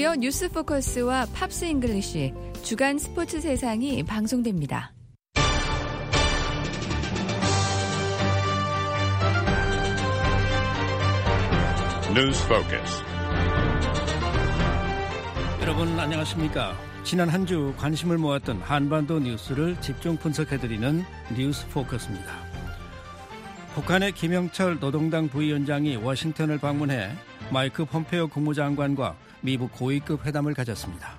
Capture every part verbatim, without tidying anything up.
드디어 뉴스 포커스와 팝스 잉글리쉬 주간 스포츠 세상이 방송됩니다. 뉴스 포커스. 여러분 안녕하십니까? 지난 한 주 관심을 모았던 한반도 뉴스를 집중 분석해드리는 뉴스 포커스입니다. 북한의 김영철 노동당 부위원장이 워싱턴을 방문해 마이크 폼페오 국무장관과 미국 고위급 회담을 가졌습니다.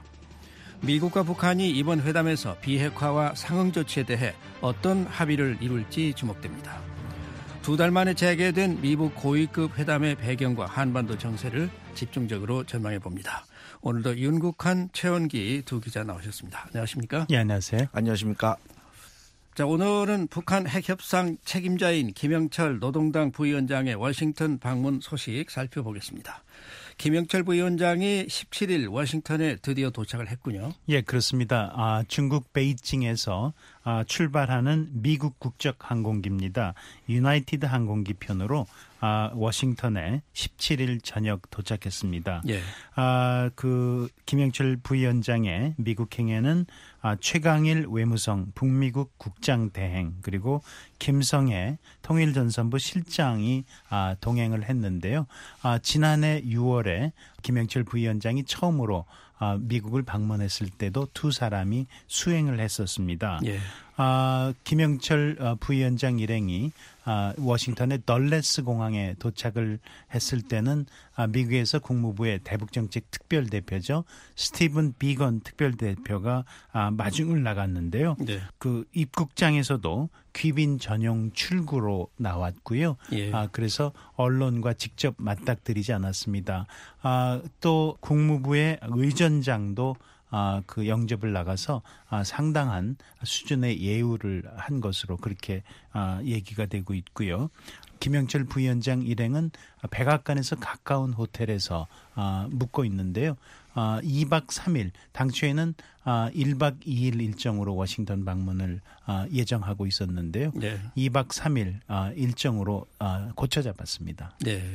미국과 북한이 이번 회담에서 비핵화와 상응 조치에 대해 어떤 합의를 이룰지 주목됩니다. 두 달 만에 재개된 미국 고위급 회담의 배경과 한반도 정세를 집중적으로 전망해 봅니다. 오늘도 윤국한, 최원기 두 기자 나오셨습니다. 안녕하십니까? 예, 안녕하세요. 안녕하십니까? 자, 오늘은 북한 핵협상 책임자인 김영철 노동당 부위원장의 워싱턴 방문 소식 살펴보겠습니다. 김영철 부위원장이 십칠 일 워싱턴에 드디어 도착을 했군요. 예, 그렇습니다. 아, 중국 베이징에서 아, 출발하는 미국 국적 항공기입니다. 유나이티드 항공기 편으로 아, 워싱턴에 십칠 일 저녁 도착했습니다. 예. 아, 그 김영철 부위원장의 미국 행에는 아, 최강일 외무성 북미국 국장 대행 그리고 김성애 통일전선부 실장이 아, 동행을 했는데요. 아, 지난해 유월에 김영철 부위원장이 처음으로 아, 미국을 방문했을 때도 두 사람이 수행을 했었습니다. 예. 아, 김영철 어, 부위원장 일행이 아, 워싱턴의 널레스 공항에 도착을 했을 때는 아, 미국에서 국무부의 대북정책 특별대표죠. 스티븐 비건 특별대표가 아, 마중을 나갔는데요. 네. 그 입국장에서도 귀빈 전용 출구로 나왔고요. 예. 아, 그래서 언론과 직접 맞닥뜨리지 않았습니다. 아, 또 국무부의 의전장도 아, 그 영접을 나가서 아, 상당한 수준의 예우를 한 것으로 그렇게 아, 얘기가 되고 있고요. 김영철 부위원장 일행은 백악관에서 가까운 호텔에서 아, 묵고 있는데요. 아, 이 박 삼 일, 당초에는 아, 일 박 이 일 일정으로 워싱턴 방문을 아, 예정하고 있었는데요. 네. 이 박 삼 일 아, 일정으로 아, 고쳐 잡았습니다. 네.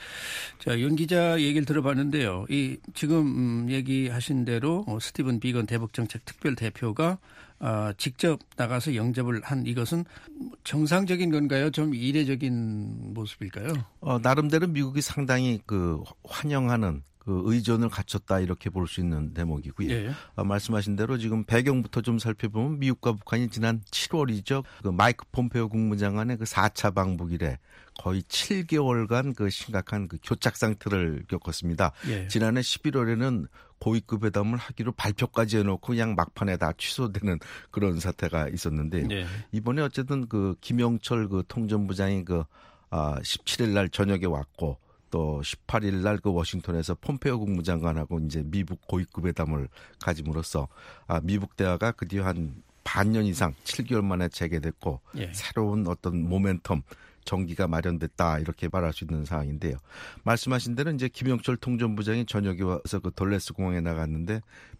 자, 윤 기자 얘기를 들어봤는데요. 이 지금 얘기하신 대로 스티븐 비건 대북정책 특별대표가 아, 직접 나가서 영접을 한 이것은 정상적인 건가요? 좀 이례적인 모습일까요? 어, 나름대로 미국이 상당히 그 환영하는 그 의존을 갖췄다 이렇게 볼 수 있는 대목이고요. 예. 어, 말씀하신 대로 지금 배경부터 좀 살펴보면 미국과 북한이 지난 칠월이죠. 그 마이크 폼페오 국무장관의 그 사 차 방북 이래 거의 칠 개월간 그 심각한 그 교착 상태를 겪었습니다. 예. 지난해 십일월에는 고위급 회담을 하기로 발표까지 해놓고 그냥 막판에 다 취소되는 그런 사태가 있었는데 네. 이번에 어쨌든 그 김영철 그 통전부장이 그 아, 십칠 일 날 저녁에 왔고 또 십팔 일 날 그 워싱턴에서 폼페오 국무장관하고 이제 미국 고위급 회담을 가짐으로써 아, 미국 대화가 그 뒤에 한 반년 이상 칠 개월 만에 재개됐고 예. 새로운 어떤 모멘텀 전기가 마련됐다 이렇게 말할 수 있는 상황인데요. 말씀하신 대로 이제 김영철 통전부장이 저녁에 와서 그 덜레스 공항에 나갔는데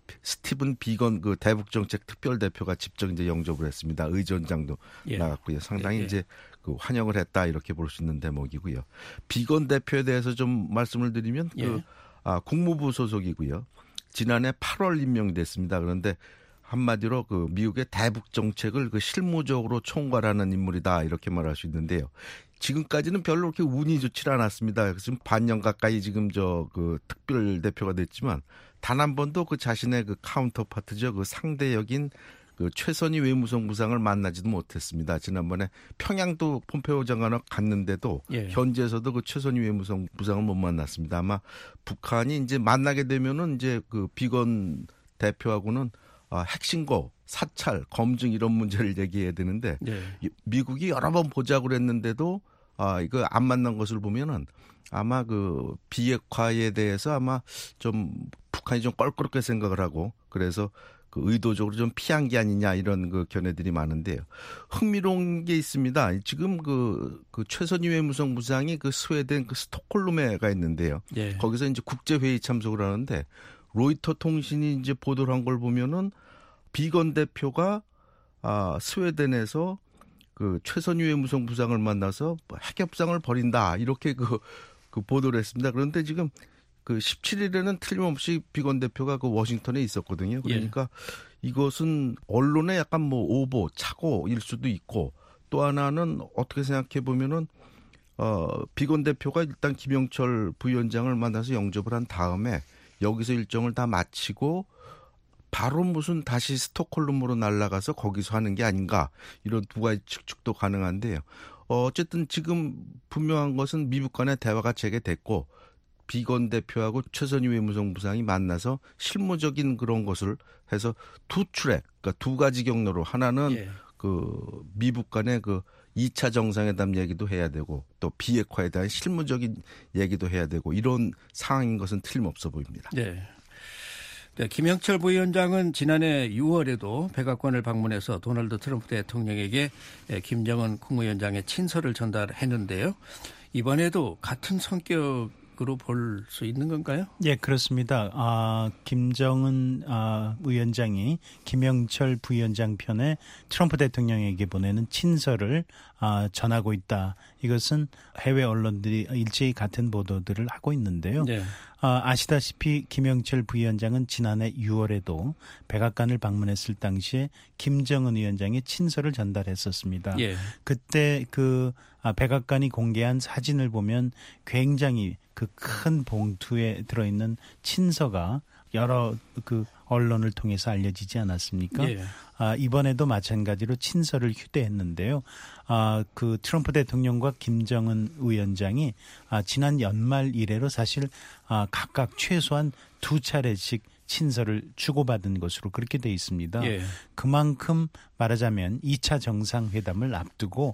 스티븐 비건 그 대북정책 특별대표가 직접 이제 영접을 했습니다. 의전장도 예. 나갔고요. 상당히 예. 이제 그 환영을 했다 이렇게 볼 수 있는 대목이고요. 비건 대표에 대해서 좀 말씀을 드리면 그 예. 아, 국무부 소속이고요. 지난해 팔월 임명됐습니다. 그런데 한마디로 그 미국의 대북 정책을 그 실무적으로 총괄하는 인물이다 이렇게 말할 수 있는데요. 지금까지는 별로 그렇게 운이 좋지 않았습니다. 지금 반년 가까이 지금 저 그 특별 대표가 됐지만 단 한 번도 그 자신의 그 카운터파트죠, 그 상대역인 그 최선희 외무성 부상을 만나지도 못했습니다. 지난번에 평양도 폼페오 장관을 갔는데도 예. 현지에서도 그 최선희 외무성 부상을 못 만났습니다. 아마 북한이 이제 만나게 되면은 이제 그 비건 대표하고는 아, 핵신고, 사찰, 검증 이런 문제를 얘기해야 되는데 네. 미국이 여러 번 보자고 그랬는데도 아, 이거 안 만난 것을 보면은 아마 그 비핵화에 대해서 아마 좀 북한이 좀 껄끄럽게 생각을 하고 그래서 그 의도적으로 좀 피한 게 아니냐 이런 그 견해들이 많은데요. 흥미로운 게 있습니다. 지금 그, 그 최선희 외무성 부장이 그 스웨덴 그 스톡홀름에 가 있는데요. 예. 거기서 이제 국제회의 참석을 하는데 로이터 통신이 이제 보도를 한 걸 보면은 비건 대표가 아, 스웨덴에서 그 최선희 외무성 부장을 만나서 핵협상을 벌인다 이렇게 그, 그 보도를 했습니다. 그런데 지금 그 십칠 일에는 틀림없이 비건 대표가 그 워싱턴에 있었거든요. 그러니까 예. 이것은 언론의 약간 뭐 오보, 착오일 수도 있고 또 하나는 어떻게 생각해 보면은 어, 비건 대표가 일단 김영철 부위원장을 만나서 영접을 한 다음에 여기서 일정을 다 마치고 바로 무슨 다시 스톡홀름으로 날아가서 거기서 하는 게 아닌가 이런 두 가지 측측도 가능한데요. 어, 어쨌든 지금 분명한 것은 미국 간의 대화가 재개됐고 비건 대표하고 최선희 외무성부상이 만나서 실무적인 그런 것을 해서 두 트랙, 그러니까 두 가지 경로로 하나는 예. 그 미국 간의 그 이 차 정상회담 얘기도 해야 되고 또 비핵화에 대한 실무적인 얘기도 해야 되고 이런 상황인 것은 틀림없어 보입니다. 네. 네, 김영철 부위원장은 지난해 유월에도 백악관을 방문해서 도널드 트럼프 대통령에게 김정은 국무위원장의 친서를 전달했는데요. 이번에도 같은 성격으로 볼 수 있는 건가요? 예, 그렇습니다. 아, 김정은 아, 위원장이 김영철 부위원장 편에 트럼프 대통령에게 보내는 친서를 아, 전하고 있다. 이것은 해외 언론들이 일제히 같은 보도들을 하고 있는데요. 네. 아, 아시다시피 김영철 부위원장은 지난해 유월에도 백악관을 방문했을 당시에 김정은 위원장의 친서를 전달했었습니다. 예. 그때 그 아, 백악관이 공개한 사진을 보면 굉장히 그 큰 봉투에 들어있는 친서가 여러 그 언론을 통해서 알려지지 않았습니까? 예. 아, 이번에도 마찬가지로 친서를 휴대했는데요. 아, 그 트럼프 대통령과 김정은 위원장이 아, 지난 연말 이래로 사실 아, 각각 최소한 두 차례씩 친서를 주고받은 것으로 그렇게 돼 있습니다. 예. 그만큼 말하자면 이 차 정상회담을 앞두고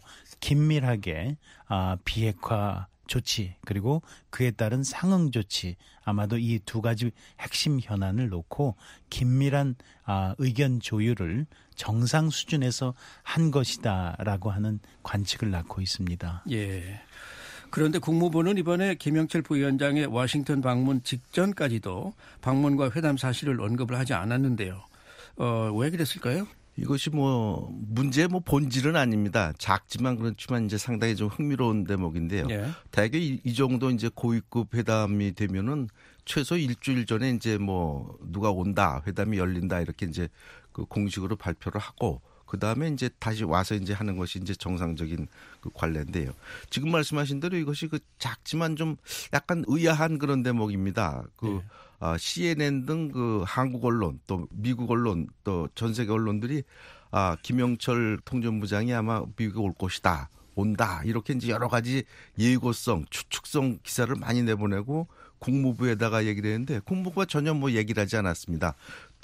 긴밀하게 아, 비핵화 조치 그리고 그에 따른 상응 조치 아마도 이 두 가지 핵심 현안을 놓고 긴밀한 아, 의견 조율을 정상 수준에서 한 것이다라고 하는 관측을 낳고 있습니다. 예. 그런데 국무부는 이번에 김영철 부위원장의 워싱턴 방문 직전까지도 방문과 회담 사실을 언급을 하지 않았는데요. 어, 왜 그랬을까요? 이것이 뭐 문제의 뭐 본질은 아닙니다. 작지만 그렇지만 이제 상당히 좀 흥미로운 대목인데요. 예. 대개 이, 이 정도 이제 고위급 회담이 되면은 최소 일주일 전에 이제 뭐 누가 온다, 회담이 열린다 이렇게 이제 그 공식으로 발표를 하고 그 다음에 이제 다시 와서 이제 하는 것이 이제 정상적인 그 관례인데요. 지금 말씀하신 대로 이것이 그 작지만 좀 약간 의아한 그런 대목입니다. 그 네. 아, 씨엔엔 등 그 한국 언론 또 미국 언론 또 전 세계 언론들이 아, 김영철 통전부장이 아마 미국에 올 것이다. 온다. 이렇게 이제 여러 가지 예고성, 추측성 기사를 많이 내보내고 국무부에다가 얘기를 했는데 국무부가 전혀 뭐 얘기를 하지 않았습니다.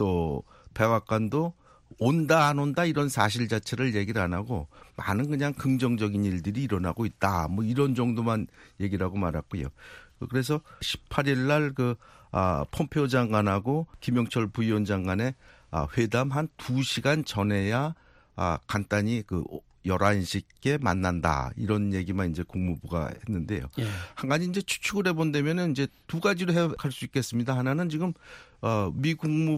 또 백악관도 온다 안 온다 이런 사실 자체를 얘기를 안 하고 많은 그냥 긍정적인 일들이 일어나고 있다. 뭐 이런 정도만 얘기를 하고 말았고요. 그래서 십팔 일 날 그 아, 폼페오 장관하고 김영철 부위원장 간의 아, 회담 한 두 시간 전에야 아, 간단히 그 열한 시께 만난다. 이런 얘기만 이제 국무부가 했는데요. 예. 한 가지 이제 추측을 해본다면은 이제 두 가지로 해석할 수 있겠습니다. 하나는 지금 어, 미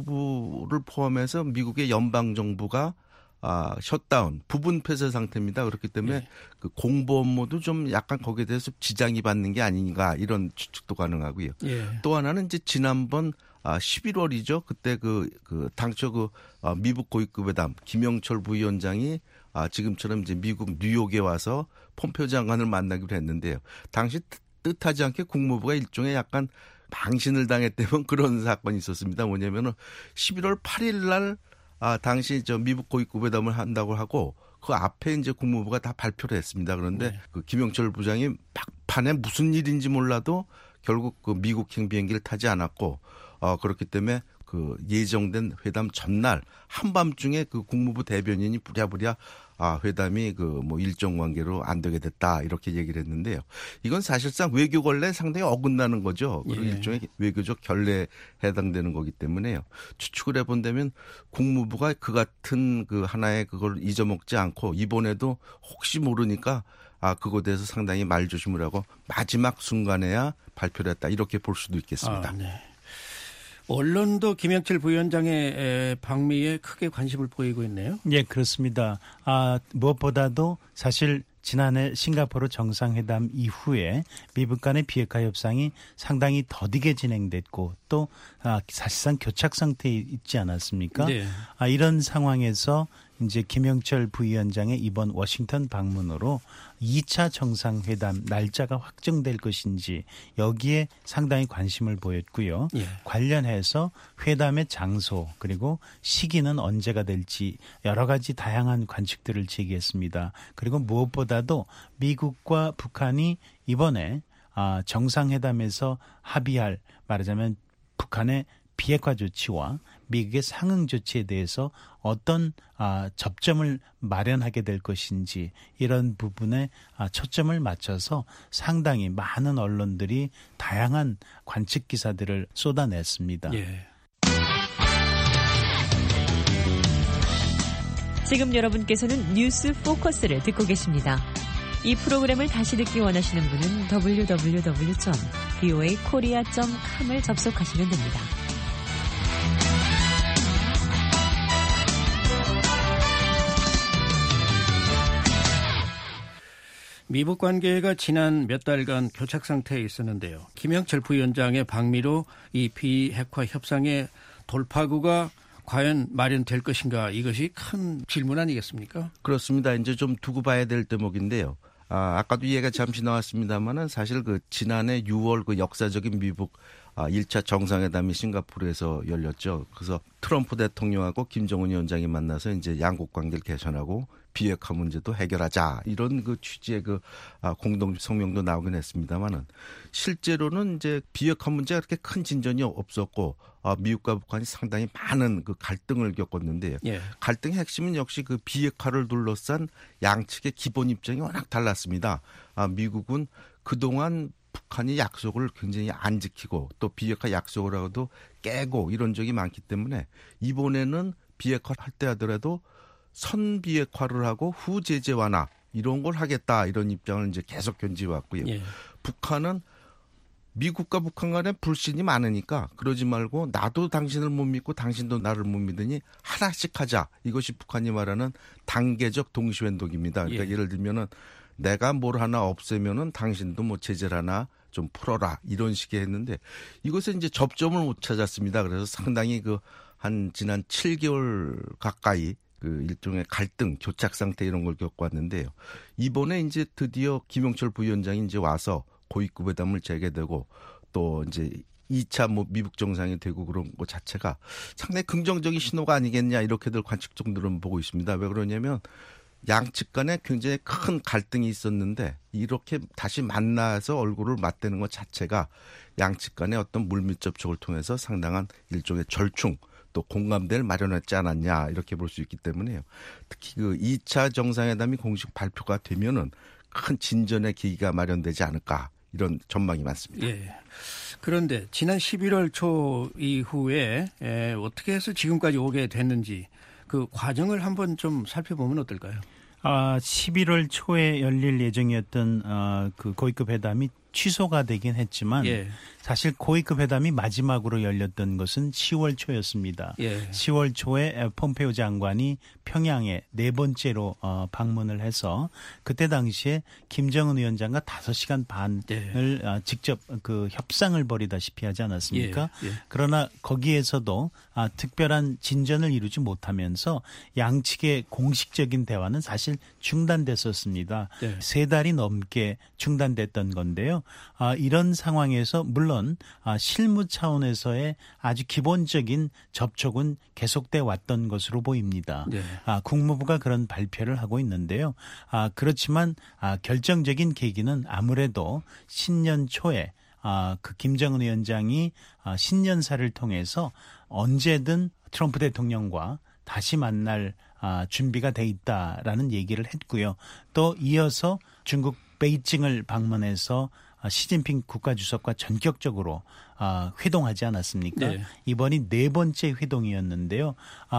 국무부를 포함해서 미국의 연방 정부가 아, 셧다운, 부분 폐쇄 상태입니다. 그렇기 때문에 예. 그 공보 업무도 좀 약간 거기에 대해서 지장이 받는 게 아닌가 이런 추측도 가능하고요. 예. 또 하나는 이제 지난번 아, 십일월이죠. 그때 그, 그 당초 그 아, 미국 고위급 회담 김영철 부위원장이 아, 지금처럼 이제 미국 뉴욕에 와서 폼페오 장관을 만나기로 했는데요. 당시 뜻하지 않게 국무부가 일종의 약간 망신을 당했다면 그런 사건이 있었습니다. 뭐냐면은 십일월 팔일 날 아, 당시 저 미국 고위급 회담을 한다고 하고 그 앞에 이제 국무부가 다 발표를 했습니다. 그런데 네. 그 김영철 부장이 막판에 무슨 일인지 몰라도 결국 그 미국행 비행기를 타지 않았고 어, 그렇기 때문에 그 예정된 회담 전날 한밤중에 그 국무부 대변인이 부랴부랴 아, 회담이 그 뭐 일정 관계로 안 되게 됐다 이렇게 얘기를 했는데요. 이건 사실상 외교 권리에 상당히 어긋나는 거죠. 그리고 예. 일종의 외교적 결례에 해당되는 거기 때문에요. 추측을 해본다면 국무부가 그 같은 그 하나의 그걸 잊어먹지 않고 이번에도 혹시 모르니까 아, 그거에 대해서 상당히 말조심을 하고 마지막 순간에야 발표를 했다 이렇게 볼 수도 있겠습니다. 아, 네. 언론도 김영철 부위원장의 방미에 크게 관심을 보이고 있네요. 예, 그렇습니다. 아, 무엇보다도 사실 지난해 싱가포르 정상회담 이후에 미국 간의 비핵화 협상이 상당히 더디게 진행됐고 또 사실상 교착 상태에 있지 않았습니까? 네. 이런 상황에서 이제 김영철 부위원장의 이번 워싱턴 방문으로 이 차 정상회담 날짜가 확정될 것인지 여기에 상당히 관심을 보였고요. 예. 관련해서 회담의 장소 그리고 시기는 언제가 될지 여러 가지 다양한 관측들을 제기했습니다. 그리고 무엇보다도 미국과 북한이 이번에 정상회담에서 합의할 말하자면 북한의 비핵화 조치와 미국의 상응 조치에 대해서 어떤 아, 접점을 마련하게 될 것인지 이런 부분에 아, 초점을 맞춰서 상당히 많은 언론들이 다양한 관측 기사들을 쏟아냈습니다. 예. 지금 여러분께서는 뉴스 포커스를 듣고 계십니다. 이 프로그램을 다시 듣기 원하시는 분은 더블유 더블유 더블유 점 브이오에이 코리아 점 컴을 접속하시면 됩니다. 미북 관계가 지난 몇 달간 교착 상태에 있었는데요. 김영철 부위원장의 방미로 이 비핵화 협상의 돌파구가 과연 마련될 것인가 이것이 큰 질문 아니겠습니까? 그렇습니다. 이제 좀 두고 봐야 될 대목인데요. 아, 아까도 얘기가 잠시 나왔습니다만은 사실 그 지난해 유월 그 역사적인 미북 아, 일 차 정상회담이 싱가포르에서 열렸죠. 그래서 트럼프 대통령하고 김정은 위원장이 만나서 이제 양국 관계를 개선하고 비핵화 문제도 해결하자 이런 그 취지의 그 아, 공동 성명도 나오긴 했습니다만은 실제로는 이제 비핵화 문제가 그렇게 큰 진전이 없었고 아, 미국과 북한이 상당히 많은 그 갈등을 겪었는데요. 예. 갈등의 핵심은 역시 그 비핵화를 둘러싼 양측의 기본 입장이 워낙 달랐습니다. 아, 미국은 그동안 북한이 약속을 굉장히 안 지키고 또 비핵화 약속을 하고도 깨고 이런 적이 많기 때문에 이번에는 비핵화를 할 때 하더라도 선비핵화를 하고 후제재 완화 이런 걸 하겠다 이런 입장을 이제 계속 견지해왔고요. 예. 북한은 미국과 북한 간에 불신이 많으니까 그러지 말고 나도 당신을 못 믿고 당신도 나를 못 믿으니 하나씩 하자. 이것이 북한이 말하는 단계적 동시행동입니다. 그러니까 예. 예를 들면은 내가 뭘 하나 없애면은 당신도 뭐 제재를 하나 좀 풀어라 이런 식의 했는데 이것에 이제 접점을 못 찾았습니다. 그래서 상당히 그 한 지난 칠 개월 가까이 그 일종의 갈등, 교착 상태 이런 걸 겪어왔는데요. 이번에 이제 드디어 김영철 부위원장이 이제 와서 고위급 회담을 재개되고 또 이제 이 차 뭐 미북 정상이 되고 그런 것 자체가 상당히 긍정적인 신호가 아니겠냐 이렇게들 관측종들은 보고 있습니다. 왜 그러냐면 양측 간에 굉장히 큰 갈등이 있었는데 이렇게 다시 만나서 얼굴을 맞대는 것 자체가 양측 간의 어떤 물밑 접촉을 통해서 상당한 일종의 절충 또 공감대를 마련했지 않았냐 이렇게 볼 수 있기 때문에요. 특히 그 이 차 정상회담이 공식 발표가 되면은 큰 진전의 계기가 마련되지 않을까 이런 전망이 많습니다. 예. 그런데 지난 십일월 초 이후에 에, 어떻게 해서 지금까지 오게 됐는지 그 과정을 한번 좀 살펴보면 어떨까요? 아, 십일월 초에 열릴 예정이었던 어, 그 고위급 회담이 취소가 되긴 했지만 예. 사실 고위급 회담이 마지막으로 열렸던 것은 시월 초였습니다. 예. 시월 초에 폼페이오 장관이 평양에 네 번째로 어, 방문을 해서 그때 당시에 김정은 위원장과 다섯 시간 반을 예. 어, 직접 그 협상을 벌이다시피 하지 않았습니까? 예. 예. 그러나 거기에서도 아, 특별한 진전을 이루지 못하면서 양측의 공식적인 대화는 사실 중단됐었습니다. 예. 세 달이 넘게 중단됐던 건데요. 아, 이런 상황에서 물론 아, 실무 차원에서의 아주 기본적인 접촉은 계속돼 왔던 것으로 보입니다. 네. 아, 국무부가 그런 발표를 하고 있는데요. 아, 그렇지만 아, 결정적인 계기는 아무래도 신년 초에 아, 그 김정은 위원장이 아, 신년사를 통해서 언제든 트럼프 대통령과 다시 만날 아, 준비가 돼 있다라는 얘기를 했고요. 또 이어서 중국 베이징을 방문해서 시진핑 국가주석과 전격적으로 회동하지 않았습니까? 네. 이번이 네 번째 회동이었는데요.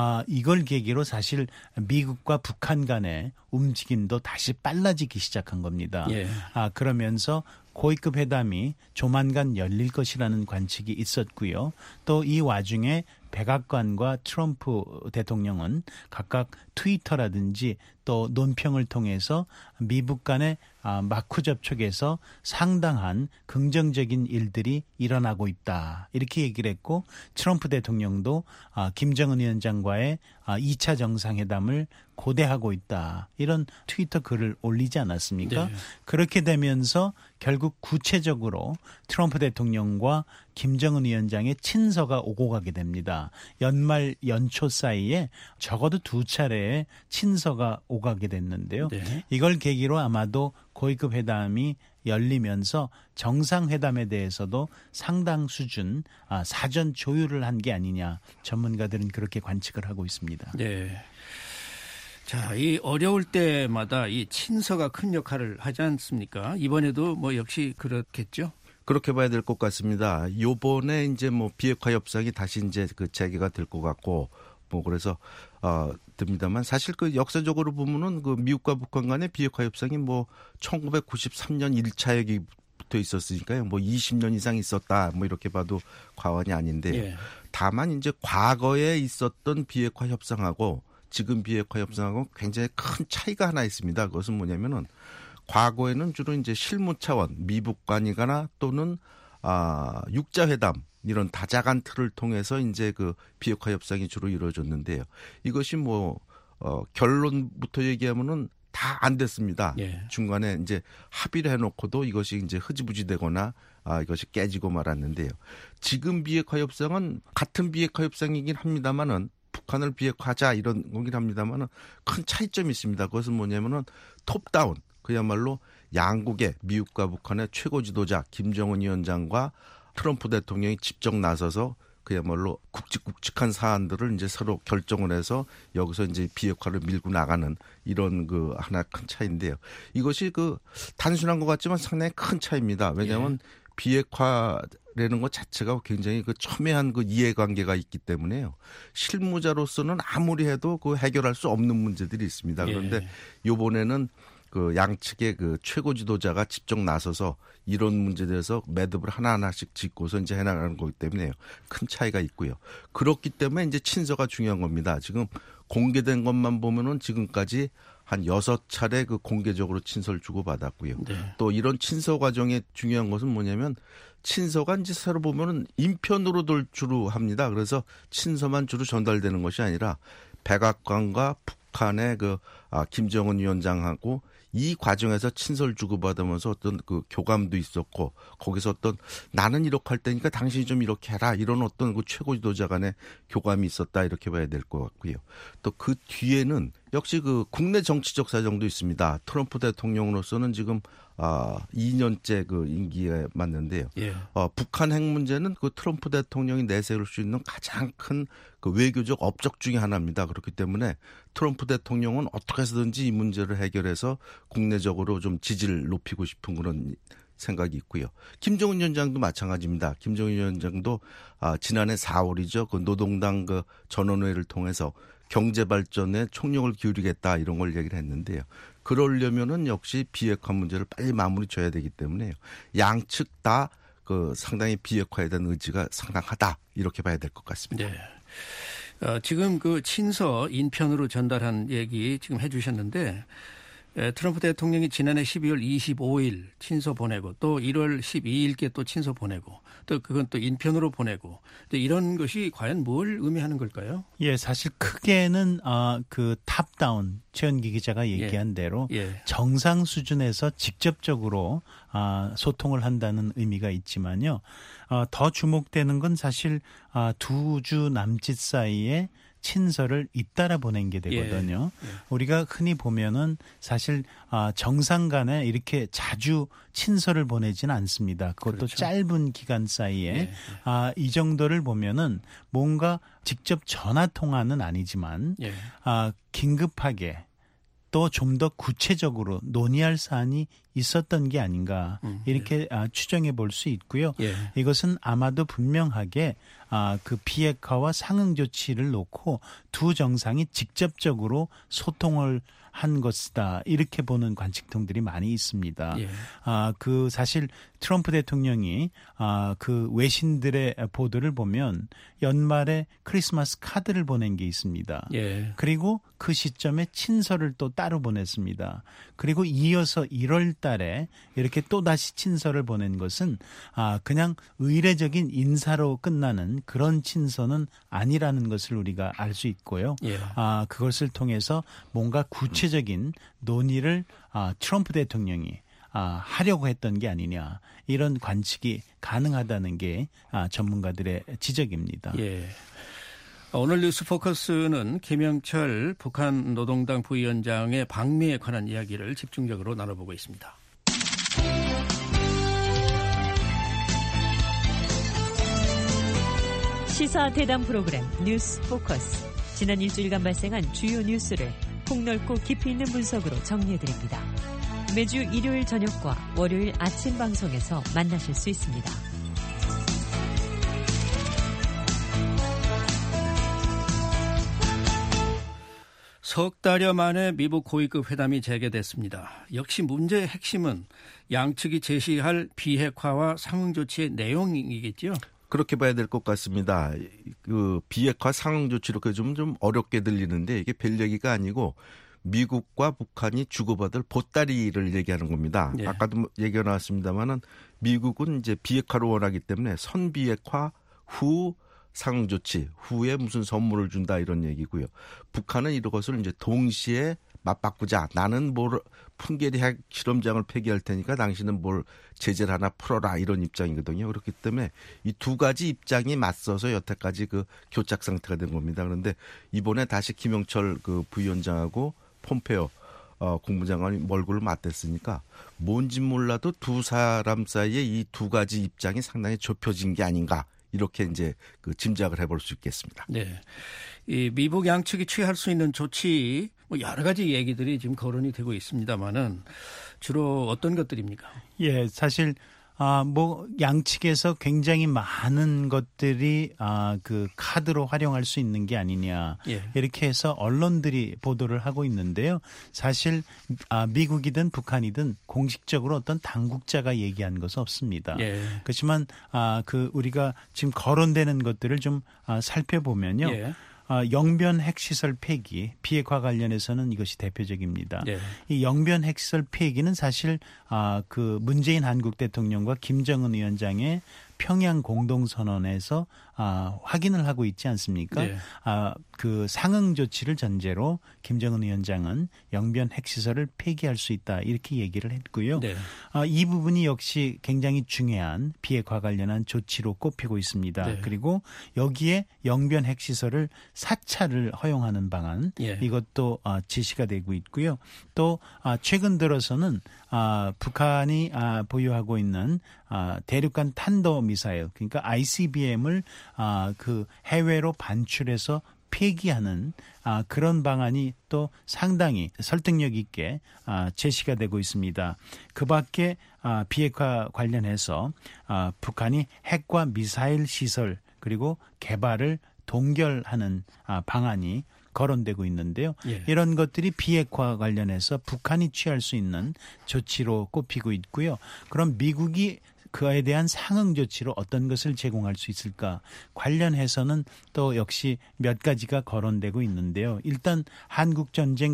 이걸 계기로 사실 미국과 북한 간의 움직임도 다시 빨라지기 시작한 겁니다. 네. 그러면서 고위급 회담이 조만간 열릴 것이라는 관측이 있었고요. 또 이 와중에 백악관과 트럼프 대통령은 각각 트위터라든지 또 논평을 통해서 미북 간의 마쿠 접촉에서 상당한 긍정적인 일들이 일어나고 있다. 이렇게 얘기를 했고 트럼프 대통령도 김정은 위원장과의 이 차 정상회담을 고대하고 있다. 이런 트위터 글을 올리지 않았습니까? 네. 그렇게 되면서 결국 구체적으로 트럼프 대통령과 김정은 위원장의 친서가 오고 가게 됩니다. 연말 연초 사이에 적어도 두 차례의 친서가 오가게 됐는데요. 네. 이걸 계기로 아마도 고위급 회담이 열리면서 정상회담에 대해서도 상당 수준 사전 조율을 한 게 아니냐 전문가들은 그렇게 관측을 하고 있습니다. 네. 자, 이 어려울 때마다 이 친서가 큰 역할을 하지 않습니까? 이번에도 뭐 역시 그렇겠죠? 그렇게 봐야 될 것 같습니다. 요번에 이제 뭐 비핵화 협상이 다시 이제 그 재개가 될 것 같고 뭐 그래서 어 듭니다만 사실 그 역사적으로 보면은 그 미국과 북한 간의 비핵화 협상이 뭐 천구백구십삼 년 일 차 회기부터 있었으니까요. 뭐 이십 년 이상 있었다. 뭐 이렇게 봐도 과언이 아닌데 예. 다만 이제 과거에 있었던 비핵화 협상하고 지금 비핵화 협상하고 굉장히 큰 차이가 하나 있습니다. 그것은 뭐냐면은 과거에는 주로 이제 실무 차원 미북 간이거나 또는 아 육자회담 이런 다자간 틀을 통해서 이제 그 비핵화 협상이 주로 이루어졌는데요. 이것이 뭐 어, 결론부터 얘기하면은 다 안 됐습니다. 예. 중간에 이제 합의를 해놓고도 이것이 이제 흐지부지되거나 아 이것이 깨지고 말았는데요. 지금 비핵화 협상은 같은 비핵화 협상이긴 합니다만은 북한을 비핵화하자 이런 거긴 합니다만은 큰 차이점이 있습니다. 그것은 뭐냐면은 톱다운 그야말로 양국의 미국과 북한의 최고 지도자 김정은 위원장과 트럼프 대통령이 직접 나서서 그야말로 굵직굵직한 사안들을 이제 서로 결정을 해서 여기서 이제 비핵화를 밀고 나가는 이런 그 하나 큰 차이인데요. 이것이 그 단순한 것 같지만 상당히 큰 차이입니다. 왜냐하면 예. 비핵화라는 것 자체가 굉장히 그 첨예한 그 이해관계가 있기 때문에요. 실무자로서는 아무리 해도 그 해결할 수 없는 문제들이 있습니다. 그런데 예. 이번에는 그 양측의 그 최고 지도자가 직접 나서서 이런 문제에 대해서 매듭을 하나하나씩 짚고서 이제 해나가는 거기 때문에요. 큰 차이가 있고요. 그렇기 때문에 이제 친서가 중요한 겁니다. 지금 공개된 것만 보면은 지금까지 한 여섯 차례 그 공개적으로 친서를 주고받았고요. 네. 또 이런 친서 과정에 중요한 것은 뭐냐면 친서가 이제 서로 보면은 인편으로 주로 합니다. 그래서 친서만 주로 전달되는 것이 아니라 백악관과 북한의 그 아, 김정은 위원장하고 이 과정에서 친서를 주고받으면서 어떤 그 교감도 있었고 거기서 어떤 나는 이렇게 할 테니까 당신이 좀 이렇게 해라 이런 어떤 그 최고 지도자 간의 교감이 있었다 이렇게 봐야 될 것 같고요. 또 그 뒤에는 역시 그 국내 정치적 사정도 있습니다. 트럼프 대통령으로서는 지금 아, 이 년째 그 임기에 맞는데요. 예. 어, 북한 핵 문제는 그 트럼프 대통령이 내세울 수 있는 가장 큰 그 외교적 업적 중에 하나입니다. 그렇기 때문에 트럼프 대통령은 어떻게 해서든지 이 문제를 해결해서 국내적으로 좀 지지를 높이고 싶은 그런 생각이 있고요. 김정은 위원장도 마찬가지입니다. 김정은 위원장도 아, 지난해 사월이죠. 그 노동당 그 전원회의를 통해서 경제 발전에 총력을 기울이겠다 이런 걸 얘기를 했는데요. 그러려면은 역시 비핵화 문제를 빨리 마무리 줘야 되기 때문에요. 양측 다 그 상당히 비핵화에 대한 의지가 상당하다 이렇게 봐야 될 것 같습니다. 네. 어, 지금 그 친서 인편으로 전달한 얘기 지금 해주셨는데. 트럼프 대통령이 지난해 십이월 이십오일 친서 보내고 또 일월 십이일께 또 친서 보내고 또 그건 또 인편으로 보내고 또 이런 것이 과연 뭘 의미하는 걸까요? 예, 사실 크게는 어, 그 탑다운 최현기 기자가 얘기한 예. 대로 예. 정상 수준에서 직접적으로 어, 소통을 한다는 의미가 있지만요. 어, 더 주목되는 건 사실 어, 두 주 남짓 사이에 친서를 잇따라 보낸 게 되거든요. 예, 예. 우리가 흔히 보면은 사실 정상 간에 이렇게 자주 친서를 보내지는 않습니다. 그것도 그렇죠. 짧은 기간 사이에 예, 예. 이 정도를 보면은 뭔가 직접 전화 통화는 아니지만 예. 긴급하게 또 좀 더 구체적으로 논의할 사안이 있었던 게 아닌가 음, 이렇게 예. 추정해 볼 수 있고요. 예. 이것은 아마도 분명하게 아, 그 비핵화와 상응 조치를 놓고 두 정상이 직접적으로 소통을 한 것이다. 이렇게 보는 관측통들이 많이 있습니다. 예. 아, 그 사실 트럼프 대통령이 아, 그 외신들의 보도를 보면 연말에 크리스마스 카드를 보낸 게 있습니다. 예. 그리고 그 시점에 친서를 또 따로 보냈습니다. 그리고 이어서 일월 달에 이렇게 또 다시 친서를 보낸 것은 아, 그냥 의례적인 인사로 끝나는 그런 친서는 아니라는 것을 우리가 알 수 있고요. 예. 아, 그것을 통해서 뭔가 구체적인 논의를 아, 트럼프 대통령이 아, 하려고 했던 게 아니냐, 이런 관측이 가능하다는 게 아, 전문가들의 지적입니다. 예. 오늘 뉴스 포커스는 김영철 북한 노동당 부위원장의 방미에 관한 이야기를 집중적으로 나눠보고 있습니다. 시사 대담 프로그램 뉴스 포커스. 지난 일주일간 발생한 주요 뉴스를 폭넓고 깊이 있는 분석으로 정리해드립니다. 매주 일요일 저녁과 월요일 아침 방송에서 만나실 수 있습니다. 석 달여 만에 미국 고위급 회담이 재개됐습니다. 역시 문제의 핵심은 양측이 제시할 비핵화와 상응 조치의 내용이겠죠? 그렇게 봐야 될 것 같습니다. 그 비핵화 상응 조치로 좀, 좀 어렵게 들리는데 이게 별 얘기가 아니고 미국과 북한이 주고받을 보따리를 얘기하는 겁니다. 예. 아까도 얘기가 나왔습니다만은 미국은 이제 비핵화를 원하기 때문에 선비핵화 후 상응 조치 후에 무슨 선물을 준다 이런 얘기고요. 북한은 이것을 이제 동시에 맞바꾸자. 나는 뭘 풍계리 핵 실험장을 폐기할 테니까 당신은 뭘 제재를 하나 풀어라 이런 입장이거든요. 그렇기 때문에 이 두 가지 입장이 맞서서 여태까지 그 교착 상태가 된 겁니다. 그런데 이번에 다시 김영철 그 부위원장하고 폼페오 어, 국무장관이 몰골을 맞댔으니까 뭔지 몰라도 두 사람 사이에 이 두 가지 입장이 상당히 좁혀진 게 아닌가. 이렇게 이제 그 짐작을 해볼 수 있겠습니다. 네, 이 미국 양측이 취할 수 있는 조치 뭐 여러 가지 얘기들이 지금 거론이 되고 있습니다만은 주로 어떤 것들입니까? 예, 사실 아, 뭐 양측에서 굉장히 많은 것들이 아, 그 카드로 활용할 수 있는 게 아니냐 예. 이렇게 해서 언론들이 보도를 하고 있는데요. 사실 아, 미국이든 북한이든 공식적으로 어떤 당국자가 얘기한 것은 없습니다. 예. 그렇지만 아, 그 우리가 지금 거론되는 것들을 좀 아, 살펴보면요. 예. 어, 영변 핵시설 폐기, 비핵화 관련해서는 이것이 대표적입니다. 네. 이 영변 핵시설 폐기는 사실 아, 그 문재인 한국 대통령과 김정은 위원장의 평양 공동선언에서 아, 확인을 하고 있지 않습니까? 네. 아, 그 상응 조치를 전제로 김정은 위원장은 영변 핵시설을 폐기할 수 있다 이렇게 얘기를 했고요. 네. 아, 이 부분이 역시 굉장히 중요한 비핵화 관련한 조치로 꼽히고 있습니다. 네. 그리고 여기에 영변 핵시설을 사찰을 허용하는 방안 네. 이것도 아, 제시가 되고 있고요. 또 아, 최근 들어서는 아, 북한이 아, 보유하고 있는 아, 대륙간 탄도 미사일 그러니까 아이씨비엠을 아, 그 해외로 반출해서 폐기하는 아, 그런 방안이 또 상당히 설득력 있게 아, 제시가 되고 있습니다. 그 밖에 아, 비핵화 관련해서 아, 북한이 핵과 미사일 시설 그리고 개발을 동결하는 아, 방안이 거론되고 있는데요. 예. 이런 것들이 비핵화 관련해서 북한이 취할 수 있는 조치로 꼽히고 있고요. 그럼 미국이 그에 대한 상응 조치로 어떤 것을 제공할 수 있을까 관련해서는 또 역시 몇 가지가 거론되고 있는데요. 일단 한국전쟁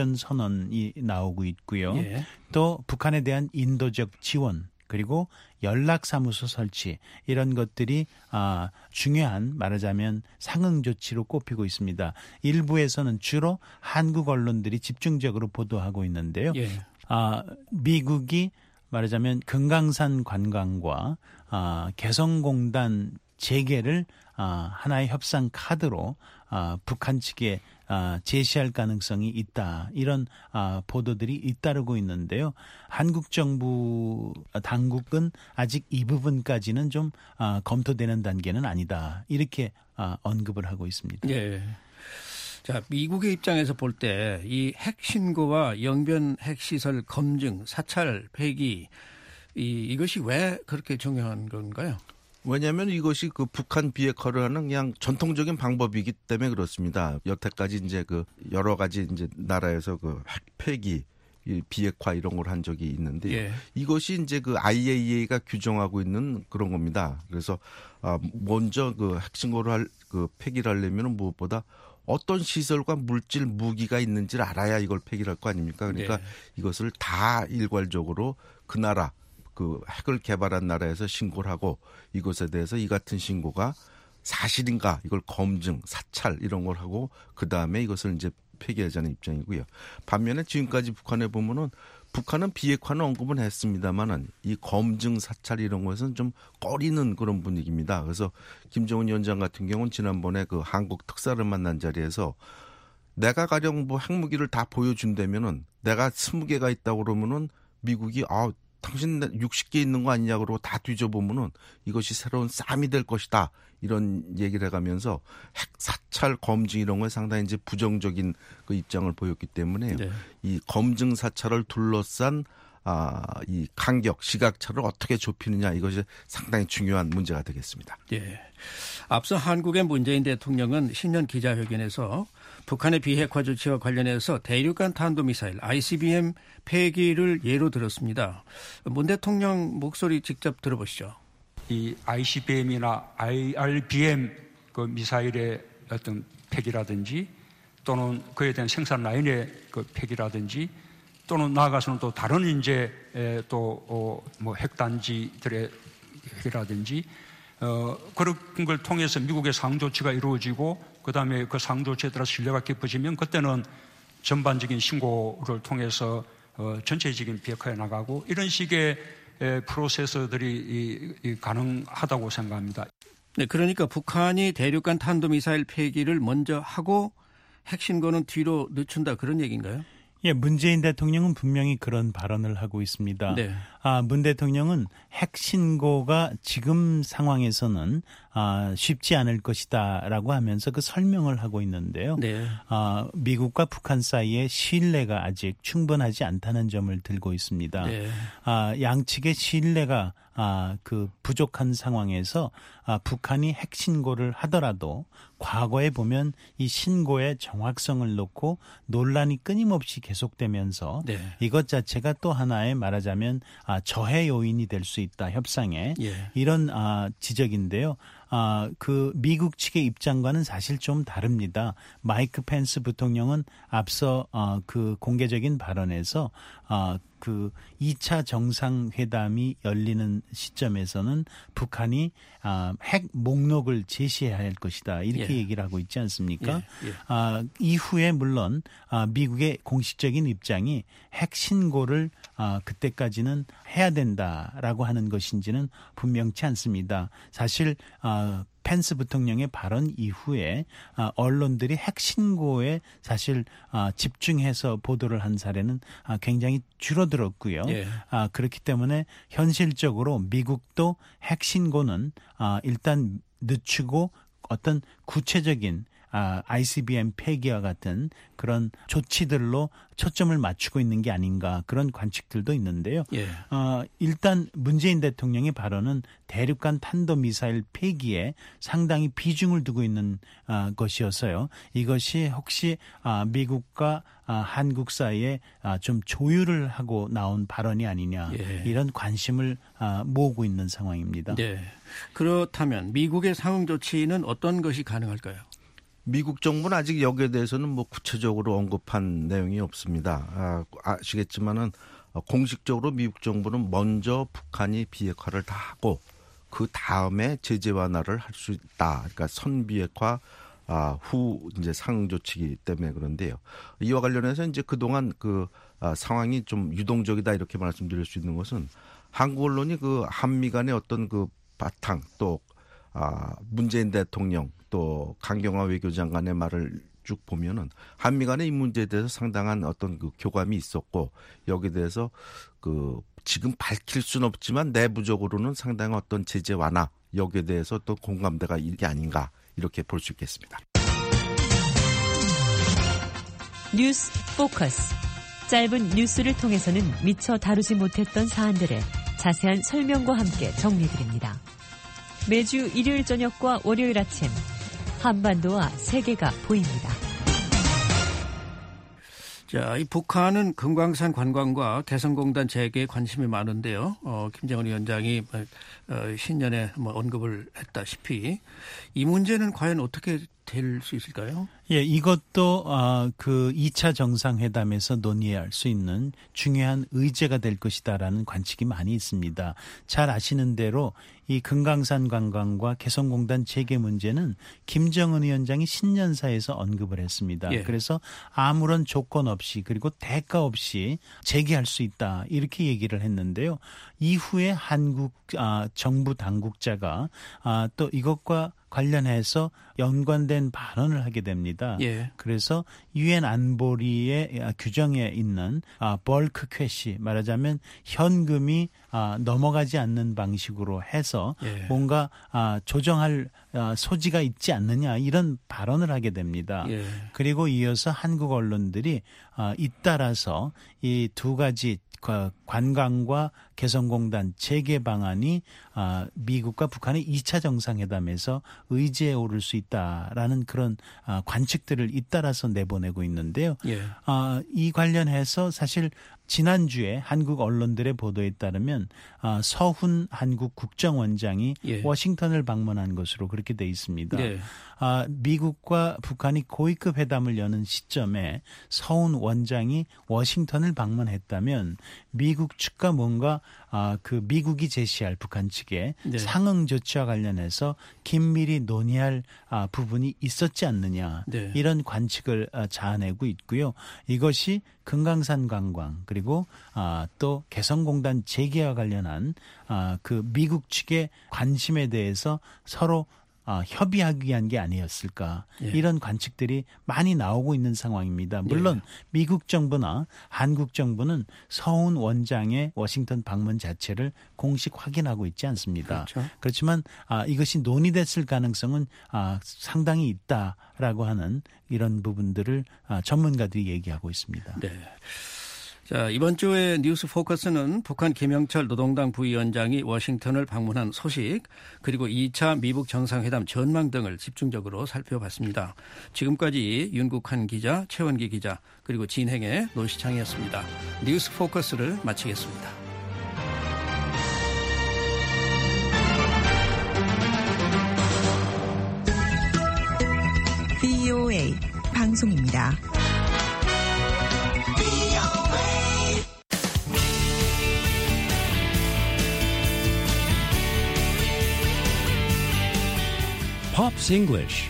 종전선언이 나오고 있고요. 예. 또 북한에 대한 인도적 지원 그리고 연락사무소 설치 이런 것들이 아, 중요한 말하자면 상응 조치로 꼽히고 있습니다. 일부에서는 주로 한국 언론들이 집중적으로 보도하고 있는데요. 예. 아, 미국이 말하자면 금강산 관광과 아, 개성공단 재개를 아, 하나의 협상 카드로 아, 북한 측에 아, 제시할 가능성이 있다. 이런 아, 보도들이 잇따르고 있는데요. 한국 정부 당국은 아직 이 부분까지는 좀 아, 검토되는 단계는 아니다. 이렇게 아, 언급을 하고 있습니다. 예. 자, 미국의 입장에서 볼 때 이 핵신고와 영변 핵시설 검증, 사찰, 폐기 이, 이것이 왜 그렇게 중요한 건가요? 왜냐하면 이것이 그 북한 비핵화를 하는 그냥 전통적인 방법이기 때문에 그렇습니다. 여태까지 이제 그 여러 가지 이제 나라에서 그 핵 폐기, 비핵화 이런 걸 한 적이 있는데 예. 이것이 이제 그 아이에이이에이가 규정하고 있는 그런 겁니다. 그래서 아 먼저 그 핵신고를 할 그 폐기를 하려면 무엇보다 어떤 시설과 물질, 무기가 있는지를 알아야 이걸 폐기를 할 거 아닙니까? 그러니까 네. 이것을 다 일괄적으로 그 나라, 그 핵을 개발한 나라에서 신고를 하고 이것에 대해서 이 같은 신고가 사실인가 이걸 검증, 사찰 이런 걸 하고 그 다음에 이것을 이제 폐기하자는 입장이고요. 반면에 지금까지 북한에 보면은 북한은 비핵화는 언급은 했습니다만은 이 검증, 사찰 이런 것은 좀 꺼리는 그런 분위기입니다. 그래서 김정은 위원장 같은 경우는 지난번에 그 한국 특사를 만난 자리에서 내가 가령 뭐 핵무기를 다 보여준다면은 내가 스무 개가 있다고 그러면은 미국이 아 당신 육십 개 있는 거 아니냐 그러고 다 뒤져보면은 이것이 새로운 싸움이 될 것이다. 이런 얘기를 해가면서 핵 사찰 검증 이런 거에 상당히 이제 부정적인 그 입장을 보였기 때문에 네. 이 검증 사찰을 둘러싼 아, 이 간격, 시각차를 어떻게 좁히느냐 이것이 상당히 중요한 문제가 되겠습니다. 예. 앞서 한국의 문재인 대통령은 신년 기자회견에서 북한의 비핵화 조치와 관련해서 대륙간 탄도미사일 아이씨비엠 폐기를 예로 들었습니다. 문 대통령 목소리 직접 들어보시죠. 이 아이씨비엠이나 아이알비엠 그 미사일의 어떤 폐기라든지 또는 그에 대한 생산 라인의 그 폐기라든지 또는 나아가서는 또 다른 이제 또 뭐 핵단지들의 폐기라든지 어 그런 걸 통해서 미국의 상조치가 이루어지고 그다음에 그 상조치에 따라 신뢰가 깊어지면 그때는 전반적인 신고를 통해서 어 전체적인 비핵화에 나가고 이런 식의 프로세서들이 이, 이 가능하다고 생각합니다. 네, 그러니까 북한이 대륙간 탄도미사일 폐기를 먼저 하고 핵신고는 뒤로 늦춘다 그런 얘기인가요? 예, 문재인 대통령은 분명히 그런 발언을 하고 있습니다. 네. 아, 문 대통령은 핵신고가 지금 상황에서는 아, 쉽지 않을 것이다라고 하면서 그 설명을 하고 있는데요. 네. 아, 미국과 북한 사이의 신뢰가 아직 충분하지 않다는 점을 들고 있습니다. 네. 아, 양측의 신뢰가 아, 그 부족한 상황에서 아, 북한이 핵신고를 하더라도 과거에 보면 이 신고의 정확성을 놓고 논란이 끊임없이 계속되면서 네. 이것 자체가 또 하나의 말하자면 아, 저해 요인이 될 수 있다 협상에 예. 이런 아, 지적인데요. 아, 그 미국 측의 입장과는 사실 좀 다릅니다. 마이크 펜스 부통령은 앞서 어, 그 공개적인 발언에서 어, 그 이 차 정상회담이 열리는 시점에서는 북한이 아, 핵 목록을 제시해야 할 것이다. 이렇게 예. 얘기를 하고 있지 않습니까? 예. 예. 아, 이후에 물론 아, 미국의 공식적인 입장이 핵 신고를 아, 그때까지는 해야 된다라고 하는 것인지는 분명치 않습니다. 사실 아, 펜스 부통령의 발언 이후에 언론들이 핵신고에 사실 집중해서 보도를 한 사례는 굉장히 줄어들었고요. 예. 그렇기 때문에 현실적으로 미국도 핵신고는 일단 늦추고 어떤 구체적인 아이씨비엠 폐기와 같은 그런 조치들로 초점을 맞추고 있는 게 아닌가 그런 관측들도 있는데요. 예. 어, 일단 문재인 대통령의 발언은 대륙간 탄도미사일 폐기에 상당히 비중을 두고 있는 어, 것이어서요. 이것이 혹시 어, 미국과 어, 한국 사이에 어, 좀 조율을 하고 나온 발언이 아니냐 예. 이런 관심을 어, 모으고 있는 상황입니다. 네. 그렇다면 미국의 상응 조치는 어떤 것이 가능할까요? 미국 정부는 아직 여기에 대해서는 뭐 구체적으로 언급한 내용이 없습니다. 아, 아시겠지만은 공식적으로 미국 정부는 먼저 북한이 비핵화를 다 하고 그 다음에 제재 완화를 할 수 있다. 그러니까 선비핵화 아, 후 이제 상응 조치이기 때문에 그런데요. 이와 관련해서 이제 그동안 그 아, 상황이 좀 유동적이다 이렇게 말씀드릴 수 있는 것은 한국 언론이 그 한미 간의 어떤 그 바탕 또 아, 문재인 대통령 또 강경화 외교장관의 말을 쭉 보면은 한미 간의 이 문제에 대해서 상당한 어떤 그 교감이 있었고 여기에 대해서 그 지금 밝힐 수는 없지만 내부적으로는 상당한 어떤 제재 완화 여기에 대해서 또 공감대가 이게 아닌가 이렇게 볼 수 있겠습니다. 뉴스 포커스. 짧은 뉴스를 통해서는 미처 다루지 못했던 사안들을 자세한 설명과 함께 정리드립니다. 매주 일요일 저녁과 월요일 아침 한반도와 세계가 보입니다. 자, 이 북한은 금강산 관광과 개성공단 재개에 관심이 많은데요. 어, 김정은 위원장이 어, 신년에 뭐 언급을 했다시피 이 문제는 과연 어떻게 될 수 있을까요? 예, 이것도 어, 그 이 차 정상회담에서 논의할 수 있는 중요한 의제가 될 것이다라는 관측이 많이 있습니다. 잘 아시는 대로 이 금강산 관광과 개성공단 재개 문제는 김정은 위원장이 신년사에서 언급을 했습니다. 예. 그래서 아무런 조건 없이 그리고 대가 없이 재개할 수 있다 이렇게 얘기를 했는데요. 이후에 한국 아, 정부 당국자가 아, 또 이것과 관련해서 연관된 발언을 하게 됩니다. 예. 그래서 유엔 안보리의 규정에 있는 아, 벌크 쾌시 말하자면 현금이 아, 넘어가지 않는 방식으로 해서 예. 뭔가 아, 조정할 아, 소지가 있지 않느냐 이런 발언을 하게 됩니다. 예. 그리고 이어서 한국 언론들이 아, 잇따라서 이 두 가지 관광과 개성공단 재개 방안이 미국과 북한의 이 차 정상회담에서 의제에 오를 수 있다라는 그런 관측들을 잇따라서 내보내고 있는데요. 예. 이 관련해서 사실 지난주에 한국 언론들의 보도에 따르면 서훈 한국 국정원장이 예. 워싱턴을 방문한 것으로 그렇게 돼 있습니다. 예. 미국과 북한이 고위급 회담을 여는 시점에 서훈 원장이 워싱턴을 방문했다면 미국 측과 뭔가 그 미국이 제시할 북한 측의 네. 상응 조치와 관련해서 긴밀히 논의할 부분이 있었지 않느냐 네. 이런 관측을 자아내고 있고요. 이것이 금강산 관광 그리고 또 개성공단 재개와 관련한 그 미국 측의 관심에 대해서 서로 아, 협의하기 위한 게 아니었을까 예. 이런 관측들이 많이 나오고 있는 상황입니다. 물론 예. 미국 정부나 한국 정부는 서훈 원장의 워싱턴 방문 자체를 공식 확인하고 있지 않습니다. 그렇죠. 그렇지만 아, 이것이 논의됐을 가능성은 아, 상당히 있다라고 하는 이런 부분들을 아, 전문가들이 얘기하고 있습니다. 네. 자, 이번 주에 뉴스 포커스는 북한 김영철 노동당 부위원장이 워싱턴을 방문한 소식 그리고 이 차 미북 정상회담 전망 등을 집중적으로 살펴봤습니다. 지금까지 윤국한 기자, 최원기 기자 그리고 진행의 노시창이었습니다. 뉴스 포커스를 마치겠습니다. 브이오에이 방송입니다. Pops English.